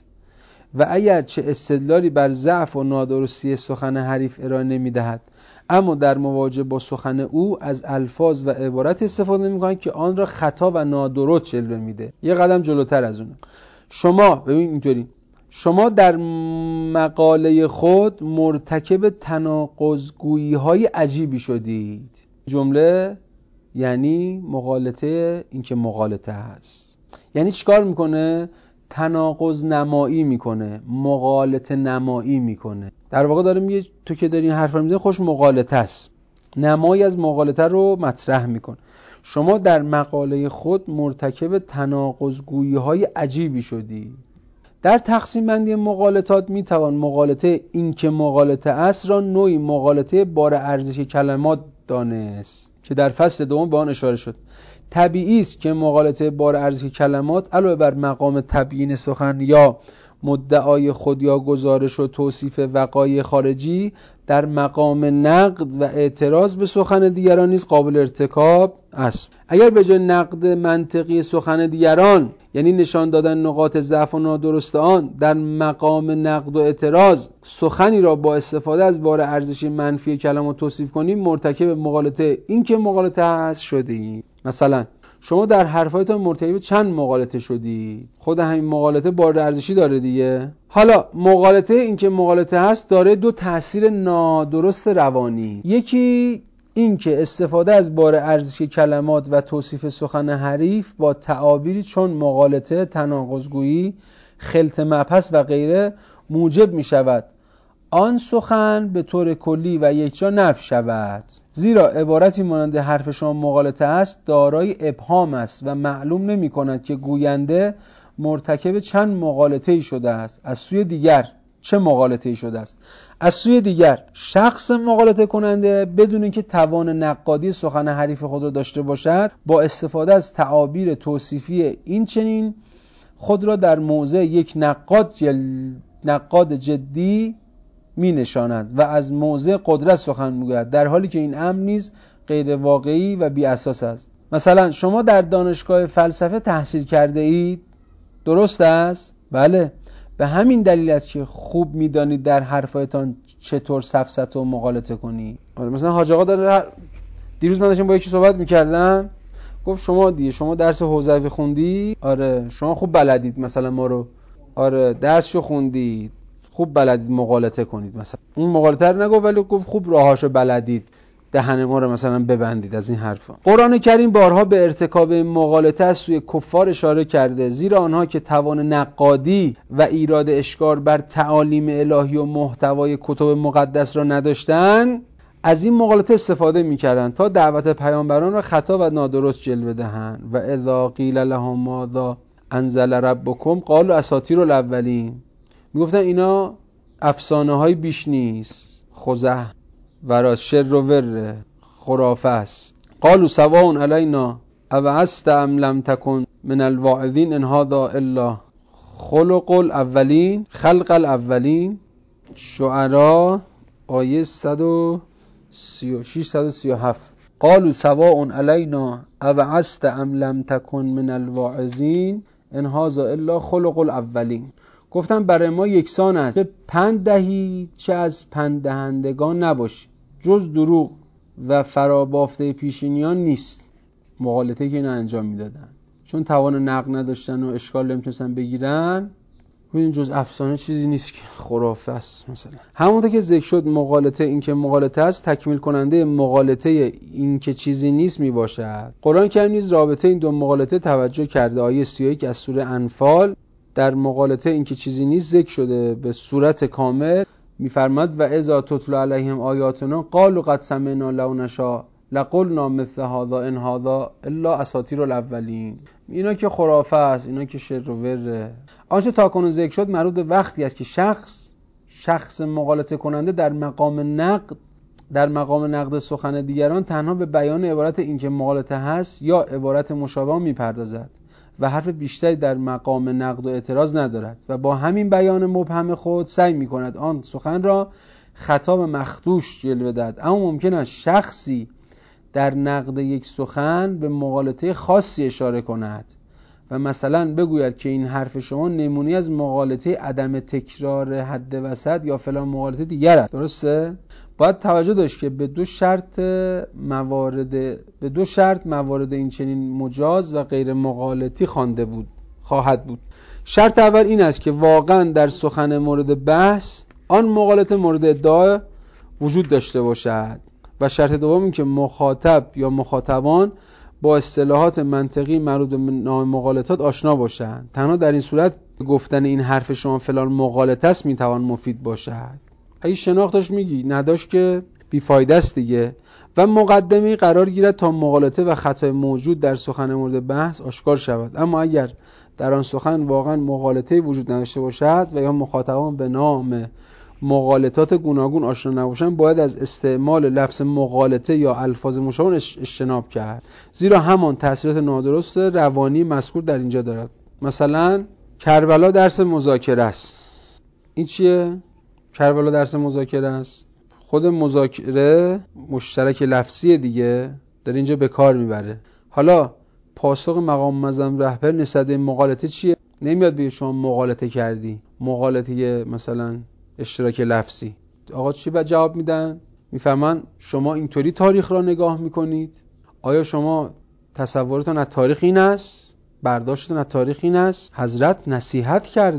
و اگر چه استدلالی بر ضعف و نادرستی سخن حریف ارائه نمی‌دهد، اما در مواجهه با سخن او از الفاظ و عبارت استفاده می‌کند که آن را خطا و نادرست جلوه میده. یه قدم جلوتر از اون. شما ببین اینطوری، شما در مقاله خود مرتکب تناقض‌گویی‌های عجیبی شدید. جمله یعنی مغالطه این که مغالطه هست. یعنی چیکار میکنه؟ تناقض نمایی میکنه، مغالطه نمایی میکنه. در واقع داره میگه تو که داری این حرف رو میزنی خوش مغالطه است، نمایی از مغالطه رو مطرح میکن. شما در مقاله خود مرتکب تناقض‌گویی های عجیبی شدی. در تقسیم بندی مغالطات میتوان مغالطه این که مغالطه است را نوعی مغالطه بار ارزش کلمات دانست که در فصل دوم به آن اشاره شد. طبیعی است که مغالطه بار ارزش کلمات علاوه بر مقام تبیین سخن یا مدعای خود یا گزارش و توصیف وقایع خارجی در مقام نقد و اعتراض به سخن دیگران نیز قابل ارتکاب است. اگر به جای نقد منطقی سخن دیگران، یعنی نشان دادن نقاط ضعف و نادرست آن، در مقام نقد و اعتراض سخنی را با استفاده از بار ارزشی منفی کلمات توصیف کنیم، مرتکب مغالطه این که مغالطه هست شدیم. مثلا شما در حرفایتان مرتکب چند مغالطه شدید؟ خود همین مغالطه بار ارزشی داره دیگه. حالا مغالطه این که مغالطه هست داره دو تأثیر نادرست روانی. یکی این که استفاده از بار ارزشی کلمات و توصیف سخن حریف با تعابیری چون مغالطه، تناقض‌گویی، خلط مبحث و غیره موجب می شود آن سخن به طور کلی و یکجا نفی شود. زیرا عبارتی مانند حرف شما مغالطه است دارای ابهام است و معلوم نمی کند که گوینده مرتکب چند مغالطه‌ای شده است. از سوی دیگر چه مغالطه‌ای شده است؟ از سوی دیگر شخص مغالطه کننده بدون اینکه توان نقادی سخن حریف خود را داشته باشد با استفاده از تعابیر توصیفی این چنین خود را در موضع یک نقاد جل... نقاد جدی می نشاند و از موضع قدرت سخن میگوید، در حالی که این امر نیز غیر واقعی و بی اساس است. مثلا شما در دانشگاه فلسفه تحصیل کرده اید، درست است؟ بله. به همین دلیل است که خوب میدانید در حرفایتان چطور سفسطه و مغالطه کنی. مثلا حاج آقا داره دیروز من داشتم با یکی صحبت میکردم، گفت شما دیگه شما درس حوزوی خوندی؟ آره. شما خوب بلدید مثلا ما رو، آره درسشو خوندید، خوب بلدید مغالطه کنید. مثلا اون مغالطه رو نگفت ولی گفت خوب راهاشو بلدید دهن ما رو مثلا ببندید. از این حرفا قرآن کریم بارها به ارتکاب مغالطه از سوی کفار اشاره کرده، زیرا آنها که توان نقادی و ایراد اشکال بر تعالیم الهی و محتوای کتب مقدس را نداشتند از این مغالطه استفاده می‌کردند تا دعوت پیامبران را خطا و نادرست جلوه دهند. و اذا قیل لهم ماذا انزل ربکم قالوا اساطیر الاولین. میگفتن اینا افسانه های بیش نیست، خزح و شر و ور خرافه است. قالوا سواء علینا ابعثت ام لم تکن من الواعظین ان هذا الا خلق الاولین خلق الاولین. شعراء آیه صد و سی و شش صد و سی و هفت. قالوا سواء علینا ابعثت ام لم تکن من الواعظین ان هذا الا خلق الاولین. گفتم برای ما یکسان است چه پند دهی چه از پند دهندگان نباشی، جز دروغ و فرابافته پیشینیان نیست. مغالطه که اینا انجام میدادن چون توان نقد نداشتن و اشکال نمیتونستن بگیرن، این جز افسانه چیزی نیست که خرافه است. مثلا همونطور که ذکر شد مغالطه این که مغالطه است تکمیل کننده مغالطه این که چیزی نیست میباشد. قرآن کریم نیز رابطه این دو مغالطه توجه کرده. آیه سی و یک از سوره انفال در مغالطه این که چیزی نیست ذکر شده به صورت کامل. میفرماد و اذا تتلی علیهم آیاتنا قالوا قد سمعنا لو نشاء لقلنا مثل هذا ان هذا الا اساطیر الاولین. اینا که خرافه است، اینا که شر و وره. آنچه تاکنون ذکر شد مربوط به وقتی است که شخص شخص مغالطه کننده در مقام نقد در مقام نقد سخن دیگران تنها به بیان عبارت این که مغالطه هست یا عبارت مشابه میپردازد و حرف بیشتری در مقام نقد و اعتراض ندارد و با همین بیان مبهم خود سعی می‌کند آن سخن را خطا و مخدوش جلوه دهد. اما ممکن است شخصی در نقد یک سخن به مغالطه خاصی اشاره کند و مثلا بگوید که این حرف شما نمونه‌ای از مغالطه عدم تکرار حد وسط یا فلان مغالطه دیگر است. درسته؟ باید توجه داشت که به دو شرط موارد به دو شرط موارد این چنین مجاز و غیر مغالطی خوانده بود خواهد بود. شرط اول این است که واقعا در سخن مورد بحث آن مغالطه مورد ادعا وجود داشته باشد و شرط دوم این که مخاطب یا مخاطبان با اصطلاحات منطقی مربوط به نام مغالطات آشنا باشند. تنها در این صورت گفتن این حرف شما فلان مغالطه است میتوان مفید باشد. اگه شناختش میگی نداشت که بیفایده است دیگه. و مقدمه قرار گیرد تا مغالطه و خطای موجود در سخن مورد بحث آشکار شود. اما اگر در آن سخن واقعا مغالطه وجود نداشته باشد و یا مخاطبان به نام مغالطات گوناگون آشنا نباشند باید از استعمال لفظ مغالطه یا الفاظ مشابه اجتناب کرد، زیرا همان تاثیرات نادرست روانی مذکور در اینجا دارد. مثلا کربلا درس مذاکره است. این چیه؟ کربلا درس مذاکره است. خود مذاکره مشترک لفظی دیگه در اینجا به کار میبره. حالا پاسخ مقام معظم رهبر نسبت به مغالطه چیه؟ نمیاد بگه شما مغالطه کردی، مغالطه مثلا اشتراک لفظی. آقا چی بعد جواب میدن؟ میفهمن شما اینطوری تاریخ را نگاه میکنید؟ آیا شما تصورتون از تاریخ این است؟ برداشتتون از تاریخ این است؟ حضرت نصیحت کردن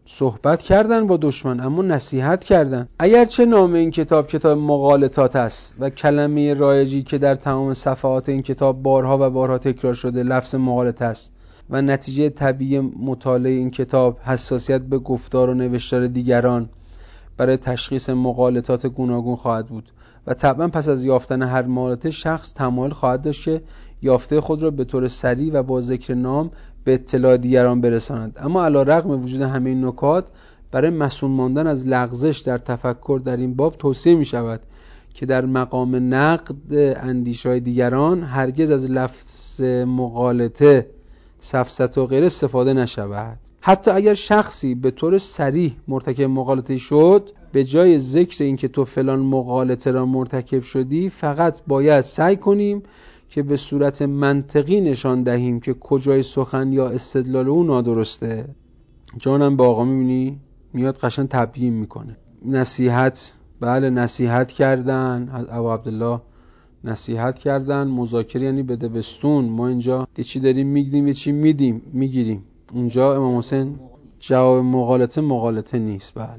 صحبت کردن با دشمن اما نصیحت کردن. اگرچه نام این کتاب کتاب مغالطات است و کلمه رایجی که در تمام صفحات این کتاب بارها و بارها تکرار شده لفظ مغالطه است و نتیجه طبیعی مطالعه این کتاب حساسیت به گفتار و نوشتار دیگران برای تشخیص مغالطات گوناگون خواهد بود و طبعا پس از یافتن هر مغالطه شخص تمایل خواهد داشت که یافته خود را به طور سریع و با ذکر نام به اطلاع دیگران برساند. اما علی رغم وجود همه این نکات برای مسئول ماندن از لغزش در تفکر در این باب توصیه می شود که در مقام نقد اندیشه‌های دیگران هرگز از لفظ مغالطه، سفسطه و غیره استفاده نشود. حتی اگر شخصی به طور صریح مرتکب مغالطه شد، به جای ذکر این که تو فلان مغالطه را مرتکب شدی فقط باید سعی کنیم که به صورت منطقی نشان دهیم که کجای سخن یا استدلال او نادرسته. جانم با آقا میبینی میاد قشنگ تبیین میکنه. نصیحت، بله نصیحت کردن، ابو عبدالله نصیحت کردن. مذاکره یعنی بده بستون. ما اینجا یه چی داریم میگیم یه چی میدیم میگیریم. اونجا امام حسین جواب مغالطه مغالطه نیست. بله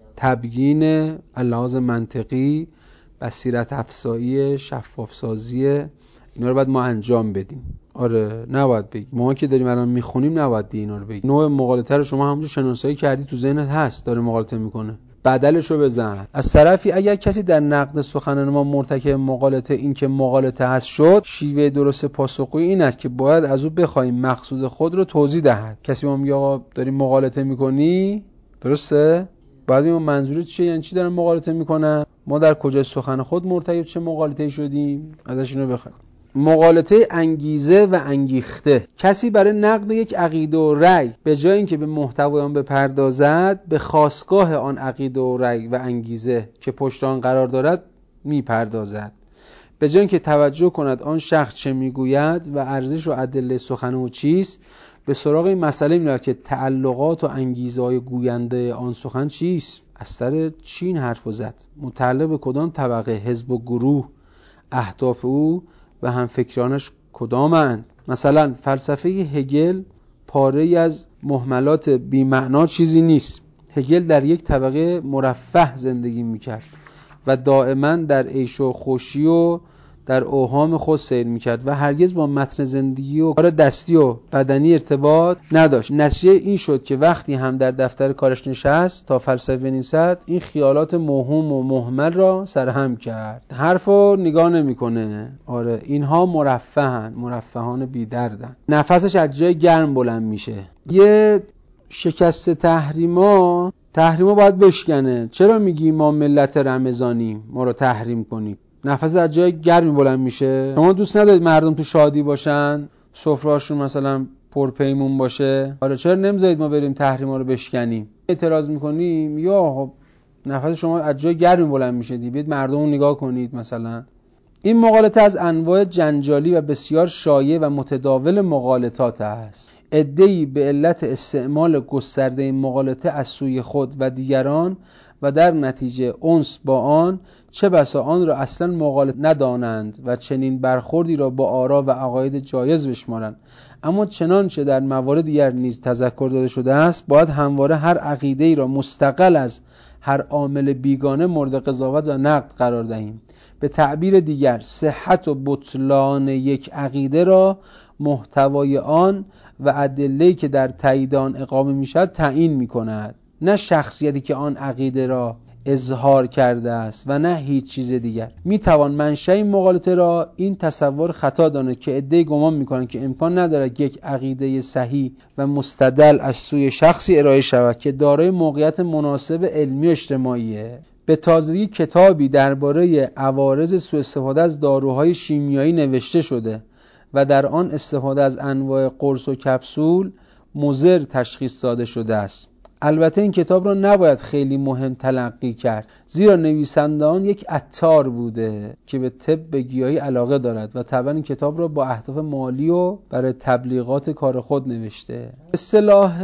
تبیین لحاظ منطقی، بصیرت افزایی، شفاف سازی، اینا رو باید ما انجام بدیم. آره نباید بگیم ما که داریم الان میخونیم نباید دی اینا رو بگیم. نوع مغالطه رو شما همونجا شناسایی کردی، تو ذهنت هست داره مغالطه میکنه، بدلش رو بزن. از طرفی اگر کسی در نقد سخنان ما مرتکب مغالطه این که مغالطه هست شد، شیوه درست پاسخگویی این است که باید از او بخوایم مقصود خود رو توضیح دهد. کسی ما میگه آقا داری مغالطه میکنی، درسته؟ بعد ما منظورت چیه؟ یعنی چی دارن مغالطه میکنن؟ ما در کجای سخن خود مرتکب چه مغالطه‌ای شدیم؟ ازش اینو بخوایم. مغالطه انگیزه و انگیخته. کسی برای نقد یک عقیده و رأی به جای اینکه به محتوای آن بپردازد، به خاستگاه آن عقیده و رأی و انگیزه که پشت آن قرار دارد میپردازد. به جای اینکه توجه کند آن شخص چه میگوید و ارزش و ادله سخن او چیست، به سراغ این مسئله میرود که تعلقات و انگیزه‌های گوینده آن سخن چیست، از سر چی این حرفو زد، متعلق به کدام طبقه، حزب و گروه، اهداف او و هم فکرانش کدامند. مثلا فلسفه هگل پاره‌ای از مهملات بی‌معنا چیزی نیست. هگل در یک طبقه مرفه زندگی میکرد و دائما در عیش و خوشی و در اوهام خود سیر میکرد و هرگز با متن زندگی و کار دستی و بدنی ارتباط نداشت. نتیجه این شد که وقتی هم در دفتر کارش نشست تا فلسفه بنویسد، این خیالات موهوم و مهمل را سرهم کرد. حرفو نگاه نمیکنه. آره اینها مرفهن، مرفهان بی‌دردن. نفسش از جای گرم بلند میشه. یه شکست تحریما تحریما باید بشکنه. چرا میگی ما ملت رمضانیم ما رو تحریم کنید؟ نفس از جای گرمی بلند میشه. شما دوست ندارید مردم تو شادی باشن، سفره‌هاشون مثلا پرپیمون باشه؟ آره چرا نمیذارید ما بریم تحریما رو بشکنیم؟ اعتراض میکنیم یا خب نفس شما از جای گرمی بلند میشه دی، بیاید مردم رو نگاه کنید. مثلا این مغالطه از انواع جنجالی و بسیار شایع و متداول مغالطات است. عده‌ای به علت استعمال گسترده این مغالطه از سوی خود و دیگران و در نتیجه انس با آن، چه بسا آن را اصلا مغالطه ندانند و چنین برخوردی را با آرا و عقاید جایز بشمارند. اما چنانچه در موارد دیگر نیز تذکر داده شده است، باید همواره هر عقیده‌ای را مستقل از هر عامل بیگانه مورد قضاوت و نقد قرار دهیم. به تعبیر دیگر، صحت و بطلان یک عقیده را محتوای آن و ادله‌ای که در تایید آن اقامه می‌شود تعیین می‌کند، نه شخصیتی که آن عقیده را اظهار کرده است و نه هیچ چیز دیگر. میتوان منشأ این مغالطه را این تصور خطا دانست که عده‌ای گمان می‌کنند که امکان ندارد یک عقیده صحیح و مستدل از سوی شخصی ارائه شود که دارای موقعیت مناسب علمی و اجتماعیه. به تازگی کتابی درباره عوارض سوء استفاده از داروهای شیمیایی نوشته شده و در آن استفاده از انواع قرص و کپسول مضر تشخیص داده شده است. البته این کتاب را نباید خیلی مهم تلقی کرد، زیرا نویسنده آن یک عطار بوده که به طب گیاهی علاقه دارد و طبعا این کتاب را با اهداف مالی و برای تبلیغات کار خود نوشته. اصطلاح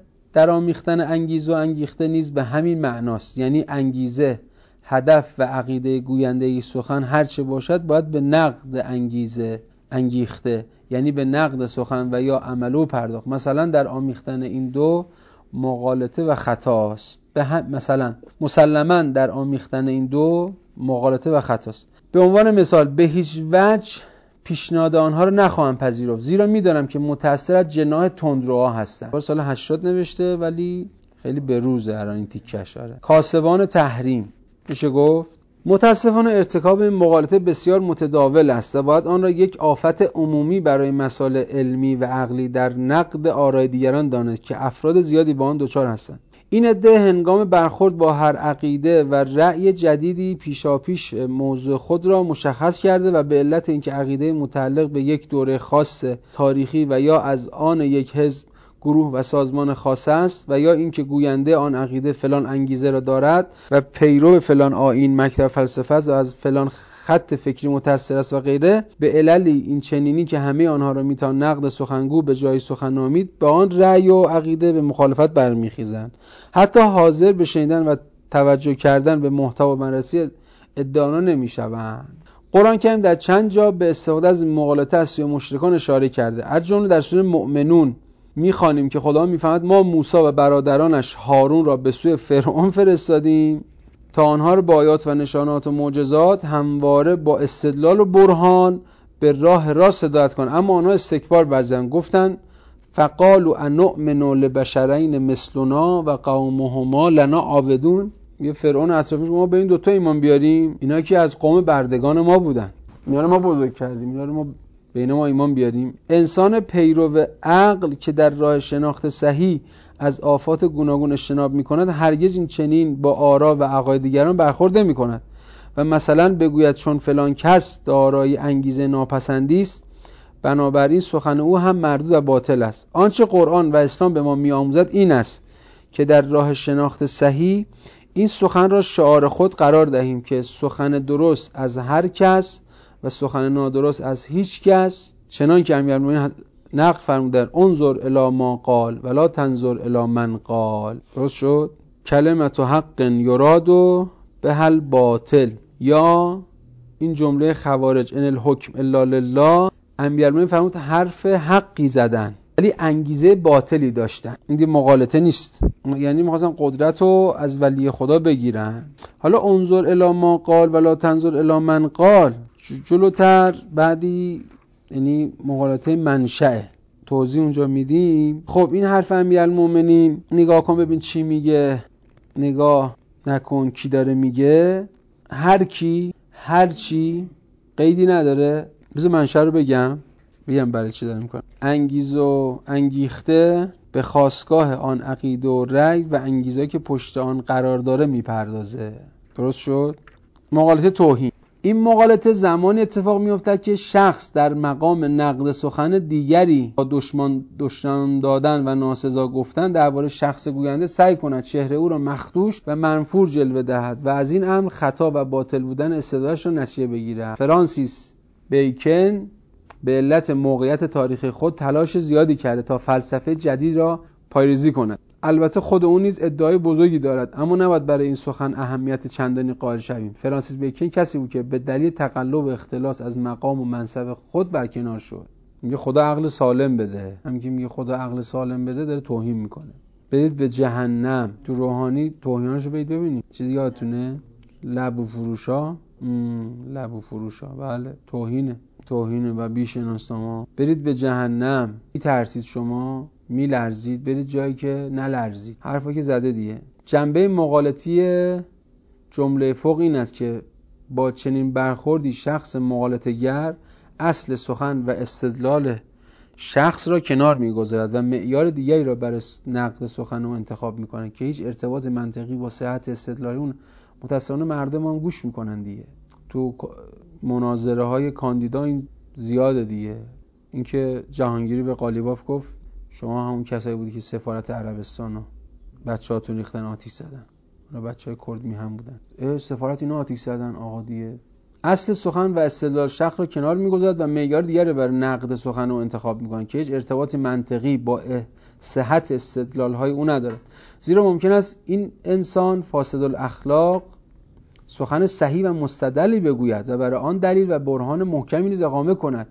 درآمیختن انگیزه و انگیخته نیز به همین معناست، یعنی انگیزه، هدف و عقیده گوینده ای سخن هر چه باشد باید به نقد انگیزه انگیخته، یعنی به نقد سخن و یا عملو پرداخت. مثلا در آمیختن این دو مغالطه و خطاست. به هم مثلا مسلماً در آمیختن این دو مغالطه و خطاست. به عنوان مثال به هیچ وجه پیشنهاد آنها رو نخواهم پذیرفت، زیرا میدانم که متأثر از جناح تندروها هستند. سال هشتاد نوشته ولی خیلی به روزه الان این تیکش. آره. کاسبان تحریم میشه گفت متاسفانه ارتکاب این مغالطه بسیار متداول است و باید آن را یک آفت عمومی برای مسائل علمی و عقلی در نقد آرای دیگران دانست که افراد زیادی با آن دچار هستند. این عده هنگام برخورد با هر عقیده و رأی جدیدی پیشاپیش موضوع خود را مشخص کرده و به علت اینکه عقیده متعلق به یک دوره خاص تاریخی و یا از آن یک حزب، گروه و سازمان خاص است و یا اینکه گوینده آن عقیده فلان انگیزه را دارد و پیرو فلان آیین، مکتب فلسفه است و از فلان خط فکری متأثر است و غیره، به عللی این چنینی که همه آنها را میتوان نقد سخنگو به جای سخن نامید، به آن رأی و عقیده به مخالفت برمیخیزند. حتی حاضر به شنیدن و توجه کردن به محتوا و بررسی ادعا نمیشوند. قرآن کریم در چند جا به استفاده از مغالطه از سوی مشرکان اشاره کرده. از جمله در سوره مؤمنون میخوانیم که خدا میفهمد ما موسی و برادرانش هارون را به سوی فرعون فرستادیم تا آنها را با آیات و نشانات و معجزات همواره با استدلال و برهان به راه راست هدایت کنند، اما آنها استکبار ورزیدند، گفتند فقالوا انؤمن لبشرین مثلنا و قومهما لنا عابدون. یه فرعون اطرافش ما به این دوتا ایمان بیاریم، اینا که از قوم بردگان ما بودن، اینا رو ما بزرگ کردیم، اینا رو ما بین ما ایمان بیاریم. انسان پیرو عقل که در راه شناخت صحیح از آفات گوناگون اجتناب می‌کند هرگز این چنین با آرا و عقاید دیگران برخورد نمی‌کند و مثلا بگوید چون فلان کس دارای انگیزه ناپسندی است بنابراین سخن او هم مردود و باطل است. آنچه قرآن و اسلام به ما می‌آموزد این است که در راه شناخت صحیح این سخن را شعار خود قرار دهیم که سخن درست از هر کس و سخن نادرست از هیچ کس، چنان که امیرالمومنین نقل فرمودند انظر الی ما قال ولا تنظر الی من قال. درست شد؟ کلمت حق یراد به هل باطل، یا این جمله خوارج ان الحکم الا لله، امیرالمومنین فرمود حرف حقی زدن ولی انگیزه باطلی داشتن. این دی مغالطه نیست، یعنی می‌خواستن قدرت رو از ولی خدا بگیرن. حالا انظر الی ما قال ولا تنظر الی من قال جلوتر بعدی یعنی مغالطه منشأ توضیح اونجا میدیم. خب این حرف امیرالمومنین نگاه کن ببین چی میگه، نگاه نکن کی داره میگه، هر کی هر چی قیدی نداره. بذار منشأ رو بگم بگم برای چی داره میکنه. انگیز و انگیخته به خاستگاه آن عقیده و رأی و انگیزه‌ای که پشت آن قرار داره میپردازه. درست شد؟ مغالطه توهین. این مغالطه زمانی اتفاق میافتد که شخص در مقام نقد سخن دیگری با دشمن دشنام دادن و ناسزا گفتن درباره شخص گوینده سعی کند چهره او را مخدوش و منفور جلوه دهد و از این امر خطا و باطل بودن استدلالش را نتیجه بگیرد. فرانسیس بیکن به علت موقعیت تاریخی خود تلاش زیادی کرده تا فلسفه جدید را پایه‌ریزی کند. البته خود او نیز ادعای بزرگی دارد، اما نباید برای این سخن اهمیت چندانی قائل شویم. فرانسیس بیکن کسی بود که به دلیل تقلب و اختلاس از مقام و منصب خود برکنار شد. میگه خدا عقل سالم بده، همین که میگه خدا عقل سالم بده داره توهین میکنه. برید به جهنم. تو روحانی توهیناشو برید ببینید. چیزی یادتونه؟ لب و فروشا، لب و فروشا، بله توهینه. توهینه و بی‌شناسا. برید به جهنم. میترسید شما؟ میلرزید؟ برید جایی که نلرزید. حرفا که زده دیگه. جنبه مغالطی جمله فوق این است که با چنین برخوردی شخص مغالطه‌گر اصل سخن و استدلال شخص را کنار میگذارد و معیار دیگری را برای نقد سخن او انتخاب میکنه که هیچ ارتباط منطقی با صحت استدلال اون متأسفانه مردم هم گوش میکنن دیگه. تو مناظره های کاندیدا این زیاده دیگه. اینکه جهانگیری به قالیباف گفت شما همون کسایی بودی که سفارت عربستان و بچه‌هاتون ریختن آتیش زدن. اونا بچهای کرد میهم بودن. اه سفارت اینا آتیش زدن آقا دیگه. اصل سخن و استدلال شخص رو کنار میگذارد و معیار دیگری برای نقد سخن رو انتخاب میکنه که هیچ ارتباط منطقی با صحت استدلال های او ندارد. زیرا ممکن است این انسان فاسد الاخلاق سخن صحیح و مستدلی بگوید و برای آن دلیل و برهان محکمی نیز اقامه کند،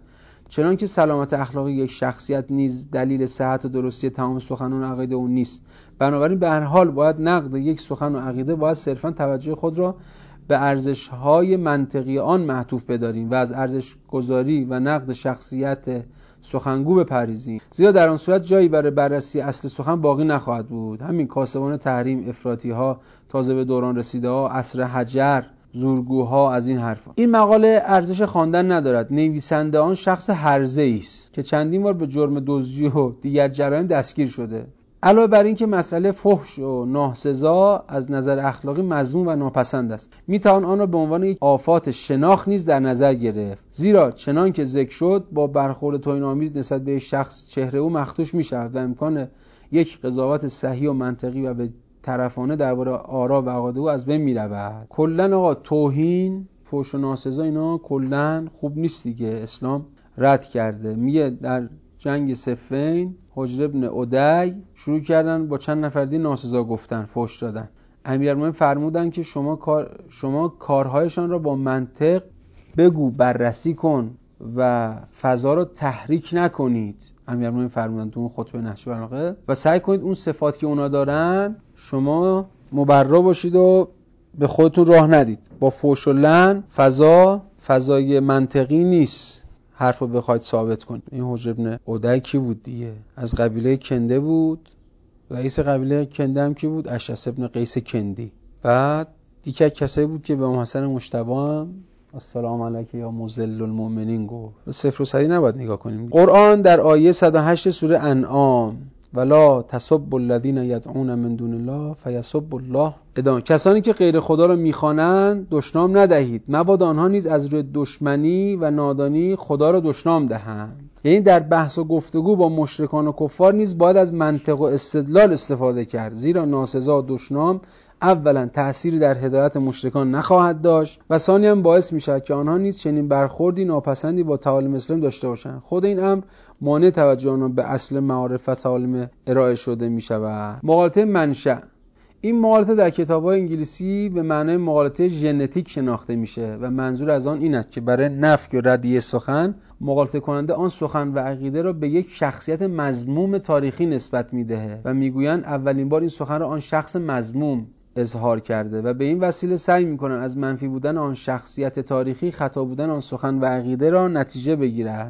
چنانکه سلامت اخلاقی یک شخصیت نیز دلیل صحت و درستی تمام سخنان و عقیده اون نیست. بنابراین به هر حال باید نقد یک سخن و عقیده باید صرفاً توجه خود را به ارزش‌های منطقی آن معطوف بداریم و از ارزش گذاری و نقد شخصیت سخنگو بپریزیم، زیرا در آن صورت جایی برای بررسی اصل سخن باقی نخواهد بود. همین کاسبان تحریم، افراطی‌ها، تازه به دوران رسیده‌ها، عصر حجر، زورگوها، از این حرفا. این مقاله ارزش خواندن ندارد. نویسنده آن شخص هرزه‌ای است که چندین بار به جرم دزدی و دیگر جرایم دستگیر شده. علاوه بر این که مسئله فحش و ناسزا از نظر اخلاقی مذموم و ناپسند است، میتوان آن را به عنوان یک آفات شناخت نیز در نظر گرفت، زیرا چنان که ذکر شد با برخورد توهین‌آمیز نسبت به شخص چهره او مخدوش میشود و امکان یک قضاوت صحیح و منطقی و به طرفانه درباره آرا و عقاید او از بین میرود. کلا آقا توهین، فحش و ناسزا اینا کلا خوب نیست دیگه، اسلام رد کرده. میگه در جنگ صفین حجر ابن عدی شروع کردن با چند نفر دیگه ناسزا گفتن، فحش دادن. امیرالمومنین فرمودن که شما کار شما کارهایشان را با منطق بگو، بررسی کن و فضا را تحریک نکنید. امیرالمومنین فرمودن تو اون خطبه نهج البلاغه و سعی کنید اون صفات که اونا دارن شما مبرا باشید و به خودتون راه ندید. با فحش و لعن فضا فضای منطقی نیست حرف رو بخواید ثابت کنید. این حجر ابن عدی کی بود دیگه؟ از قبیله کنده بود. رئیس قبیله کنده هم کی بود؟ اشعث ابن قیس کندی. بعد یکی از کسایی بود که به امام حسن مجتبی هم السلام علیک یا مذل المؤمنین گفت. صفر و صدی نباید نگاه کنیم. قرآن در آیه صد و هشت سوره انعام ولا تسبوا الذین یدعون من دون الله فیسبوا الله ادام، کسانی که غیر خدا را میخوانند دشنام ندهید، مبادا آنها نیز از روی دشمنی و نادانی خدا را دشنام دهند. یعنی در بحث و گفتگو با مشرکان و کفار نیز باید از منطق و استدلال استفاده کرد، زیرا ناسزا و دشنام اولا تأثیری در هدایت مشرکان نخواهد داشت و ثانیاً باعث میشود که آنها نیز چنین برخوردی ناپسندی با تعالیم اسلام داشته باشند. خود این امر مانع توجه آنها به اصل معارف و تعالیم ارائه شده میشود. مغالطه منشأ، این مغالطه در کتاب‌های انگلیسی به معنای مغالطه ژنتیک شناخته میشه و منظور از آن این است که برای نفی و ردیه سخن مغالطه کننده آن سخن و عقیده را به یک شخصیت مذموم تاریخی نسبت میدهه و میگویند اولین بار این سخن را آن شخص مذموم اظهار کرده و به این وسیله سعی میکنن از منفی بودن آن شخصیت تاریخی خطا بودن آن سخن و عقیده را نتیجه بگیرن.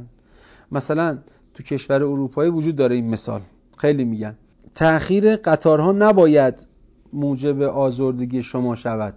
مثلا تو کشور اروپایی وجود داره این مثال، خیلی میگن تأخیر قطارها نباید موجب آزردگی شما شود.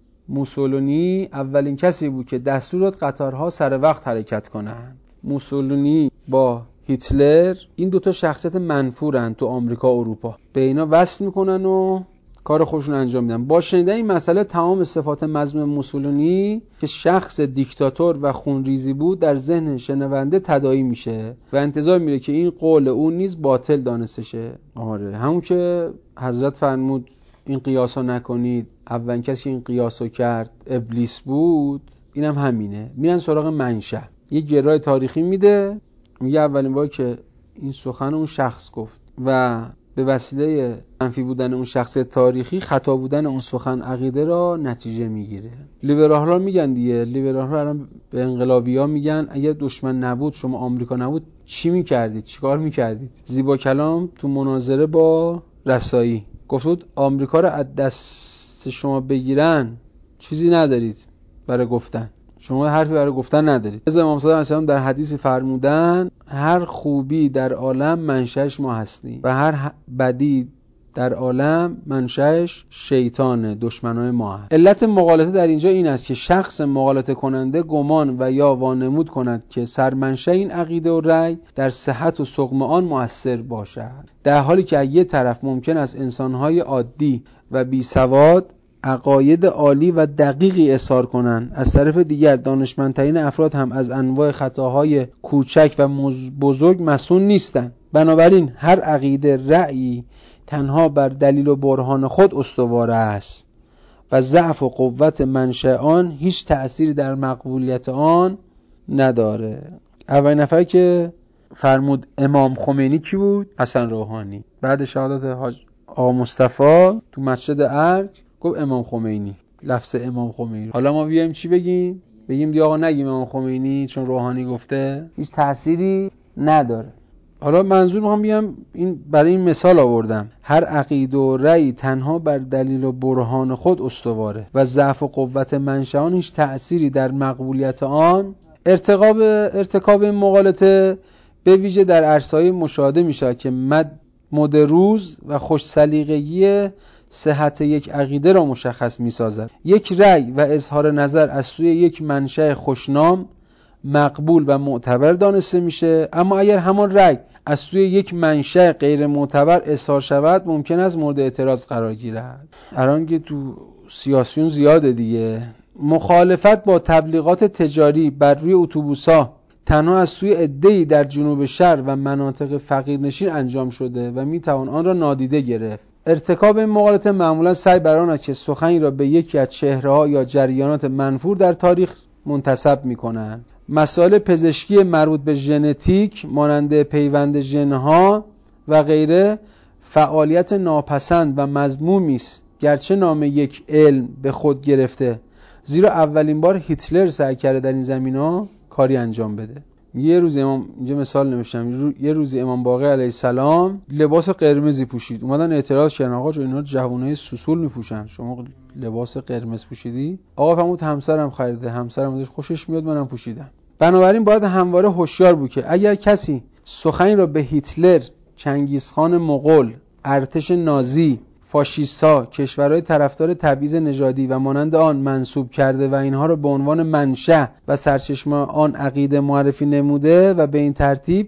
موسولینی اولین کسی بود که دستور داد قطارها سر وقت حرکت کنند. موسولینی با هیتلر این دوتا شخصیت منفورن تو آمریکا و اروپا، به اینا وصل میکنن و کار خودشون انجام میدن. با شنیدن این مسئله تمام صفات مذموم موسولینی که شخص دیکتاتور و خونریزی بود در ذهن شنونده تداعی میشه و انتظار میره که این قول اون نیز باطل دانسته شه. آره همون که حضرت فرمود این قیاسو نکنید، اولین کسی که این قیاسو کرد ابلیس بود، اینم هم همینه. میرن سراغ منشأ، یه گرای تاریخی میده، میگه اولین بار که این سخن اون شخص گفت و به وسیله منفی بودن اون شخصیت تاریخی خطا بودن اون سخن عقیده را نتیجه میگیره. لیبرال‌ها میگن دیگه، لیبرال‌ها الان به انقلابی‌ها میگن اگه دشمن نبود، شما آمریکا نبود، چی میکردید؟ چیکار میکردید؟ زیبا کلام تو مناظره با رسایی گفت بود آمریکا رو از دست شما بگیرن چیزی ندارید برای گفتن، شما حرفی برای گفتن ندارید. از امام صادق علیه السلام در حدیثی فرمودن هر خوبی در عالم منشأش ما هستیم و هر بدی در عالم منشأش شیطانه، دشمنای ما هست. علت مغالطه در اینجا این است که شخص مغالطه کننده گمان و یا وانمود کند که سرمنشأ این عقیده و رأی در صحت و سقم آن مؤثر باشد، در حالی که از یک طرف ممکن است انسان‌های عادی و بی سواد عقاید عالی و دقیقی اظهار کنند، از طرف دیگر دانشمندترین افراد هم از انواع خطاهای کوچک و بزرگ مسئول نیستند. بنابراین هر عقیده رأیی تنها بر دلیل و برهان خود استوار است و ضعف و قوت منشأ آن هیچ تأثیری در مقبولیت آن نداره. اولین نفر که فرمود امام خمینی کی بود؟ حسن روحانی. بعد شهادت حاج آقا مصطفی تو مسجد ارگ گفت امام خمینی، لفظ امام خمینی. حالا ما بیایم چی بگیم؟ بگیم دی آقا نگیم امام خمینی چون روحانی گفته؟ هیچ تأثیری نداره. حالا منظور میخوام بگم این برای این مثال آوردم، هر عقیده و رأی تنها بر دلیل و برهان خود استواره و ضعف و قوت منشأ آن هیچ تأثیری در مقبولیت آن ارتکاب ارتکاب این مغالطه به ویژه در عرصه‌های مشاهده میشه که مد مد روز و خوش سلیقگی صحت یک عقیده را مشخص می‌سازد. یک رأی و اظهار نظر از سوی یک منشأ خوشنام مقبول و معتبر دانسته میشه، اما اگر همان رأی از سوی یک منشأ غیر معتبر اظهار شود ممکن است مورد اعتراض قرار گیرد. الان که تو سیاسیون زیاده دیگه. مخالفت با تبلیغات تجاری بر روی اتوبوس‌ها تنها از سوی عده‌ای در جنوب شهر و مناطق فقیرنشین انجام شده و میتوان آن را نادیده گرفت. ارتکاب این مغالطه معمولا سعی بر آن است که سخنی را به یکی از چهره‌ها یا جریانات منفور در تاریخ منتسب می‌کنند. مسائل پزشکی مربوط به ژنتیک مانند پیوند ژن‌ها و غیره فعالیت ناپسند و مذمومی است، گرچه نام یک علم به خود گرفته، زیرا اولین بار هیتلر سعی کرده در این زمینه‌ها کاری انجام بده. یه روز امام اینجا مثال نوشتم، یه روزی امام باقر علیه السلام لباس قرمزی پوشید. اومدن اعتراض کردن آقا جو اینا جوونای سوسول میپوشن، شما لباس قرمز پوشیدی؟ آقا فرمود همسرم خریده، همسرم ازش خوشش میاد، منم پوشیدم. بنابراین باید همواره هوشیار بود که اگر کسی سخنی را به هیتلر، چنگیزخان مغول، ارتش نازی، فاشیست‌ها، کشورهای طرفدار تبعیض نژادی و مانند آن منسوب کرده و اینها را به عنوان منشأ و سرچشمه آن عقیده معرفی نموده و به این ترتیب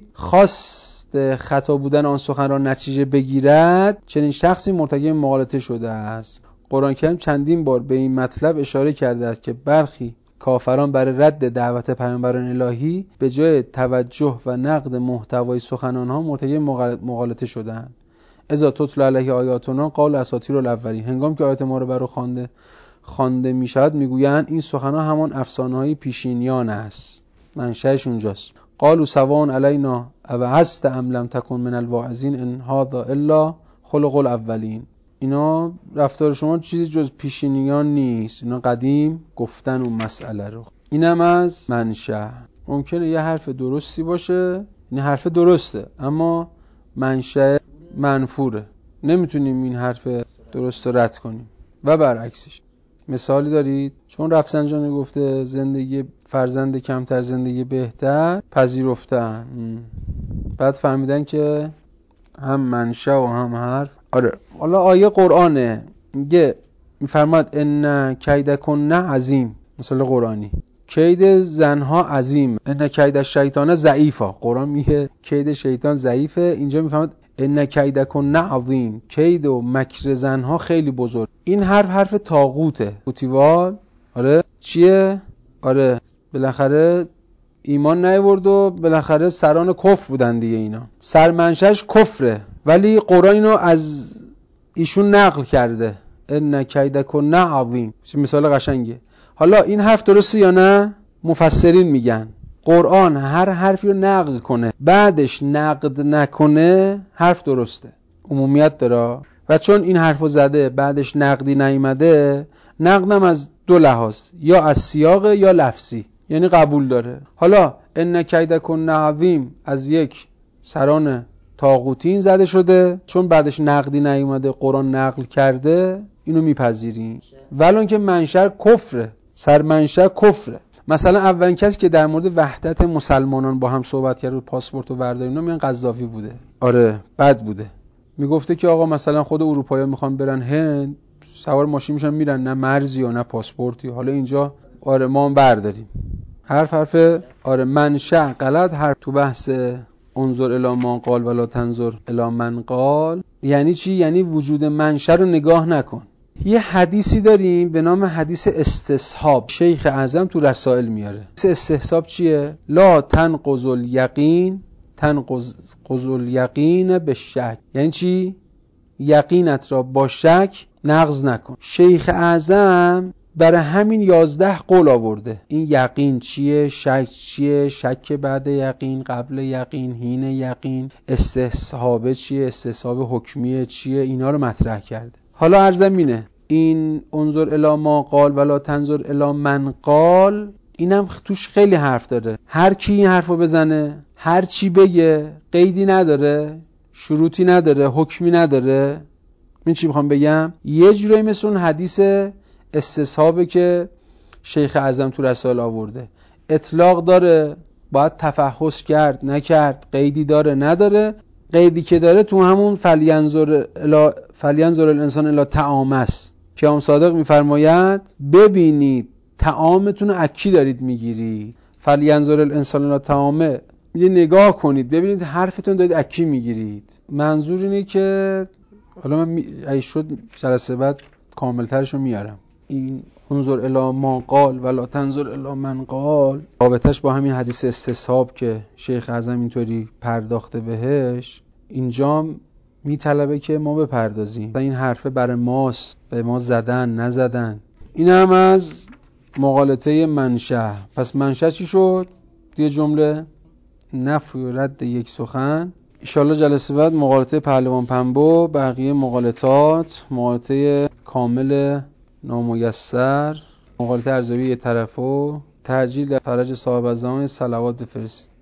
خواست خطا بودن آن سخن را نتیجه بگیرد، چنین شخصی مرتکب مغالطه شده است. قرآن کریم چندین بار به این مطلب اشاره کرده است که برخی کافران برای رد دعوت پیامبران الهی به جای توجه و نقد محتوای سخن آنها مرتکب مغالطه شدند. اذا تتلی علیه آیاتنا قال اساطیر الاولین، هنگام که آیات ما رو برای خوانده خوانده میشود میگویند این سخنها همان افسانه‌های پیشینیان است، منشأش اونجاست. قالوا سواء علینا ابعثت ام لم تکن من الواعظین ان هذا الا خلق الاولین. اینا رفتار شما چیزی جز پیشینیان نیست، اینا قدیم گفتن اون مسئله رو. اینم از منشأ. ممکنه یه حرف درستی باشه، این حرف درسته اما منشأ منفوره، نمیتونیم این حرف درست رو رد کنیم و برعکسش. مثالی دارید؟ چون رفسنجانی گفته زندگی فرزند کمتر زندگی بهتر پذیرفتن، بعد فهمیدن که هم منشأ و هم حرف. آره حالا آیه قرآنه میگه، میفرماد ان کیدکن عظیم، مثال قرآنی، کید زنها عظیم، ان کید الشیطان ضعیفا. قرآن میگه کید شیطان ضعیفه، اینجا میفرماد ان کیدکن عظیم، کید و مکر زنها خیلی بزرگ. این حرف حرف طاغوته، قوتیوال. آره چیه؟ آره بالاخره ایمان نیورد و بالاخره سران کفر بودن دیگه، اینا سرمنشش کفره، ولی قرآن اینو از ایشون نقل کرده، ان کیدکن عظیم. مثال قشنگه. حالا این حرف درسته یا نه؟ مفسرین میگن قرآن هر حرفی رو نقل کنه بعدش نقد نکنه حرف درسته، عمومیت داره. و چون این حرفو زده بعدش نقدی نیامده، نقدم از دو لحاظ، یا از سیاق یا لفظی، یعنی قبول داره. حالا ان کیدکن عظیم از یک سران طاغوتین زده شده، چون بعدش نقدی نیامده قرآن نقل کرده، اینو میپذیریم. ولون که منشأ کفره، سرمنشأ کفره. مثلا اولین کسی که در مورد وحدت مسلمانان با هم صحبت کرد و پاسپورت و ورداری اینا میگن قذافی بوده. آره بد بوده. میگفته که آقا مثلا خود اروپایی‌ها میخوان برن هند، سوار ماشین میشن میرن، نه مرزی و نه پاسپورتی. حالا اینجا آره ما هم برداریم. حرف حرف آره منشأ غلط. حرف تو بحث انظر الی ما قال ولا تنظر الی من قال یعنی چی؟ یعنی وجود منشأ رو نگاه نکن. یه حدیثی داریم به نام حدیث استصحاب، شیخ اعظم تو رسائل میاره. استصحاب چیه؟ لا تنقض الیقین تنقض الیقین بالشک. یعنی چی؟ یقینت را با شک نقض نکن. شیخ اعظم برای همین یازده قول آورده. این یقین چیه؟ شک چیه؟ شک بعد یقین، قبل یقین، حین یقین. استصحاب چیه؟ استصحاب حکمیه چیه؟ اینا رو مطرح کرده. حالا عرضم اینه، این انظر الی ما قال ولا تنظر الی من قال، اینم توش خیلی حرف داره. هر کی این حرفو بزنه، هر چی بگه، قیدی نداره، شروطی نداره، حکمی نداره. من چی میخوام بگم؟ یه جورایی مثل اون حدیث استصحابه که شیخ اعظم تو رسائل آورده. اطلاق داره، باید تفحص کرد نکرد، قیدی داره نداره. قیدی که داره تو همون فلینظر الی فلینظر الانسان الی طعامه است که امام صادق میفرماید ببینید طعامتون رو اکی دارید میگیرید. فلینظر الانسان الی طعامه، یه نگاه کنید ببینید حرفتون دارید اکی میگیرید. منظور اینه که حالا من اگه شد جلسه بعد کاملترش رو میارم. این انظر الی ما قال ولا تنظر الی من قال رابطش با همین حدیث استصحاب که شیخ اعظم اینطوری پرداخته بهش، اینجا میطلبه که ما بپردازیم. این حرفه برای ماست، به ما زدن نزدن. این هم از مغالطه منشأ. پس منشأ چی شد؟ یه جمله نفی و رد یک سخن. انشالله جلسه بعد مغالطه پهلوان پنبو، بقیه مغالطات، مغالطه کامل نامیسر، مغالطه ارزیابی یه طرفو، ترجیح در فرج صاحب الزمان صلوات بفرستید.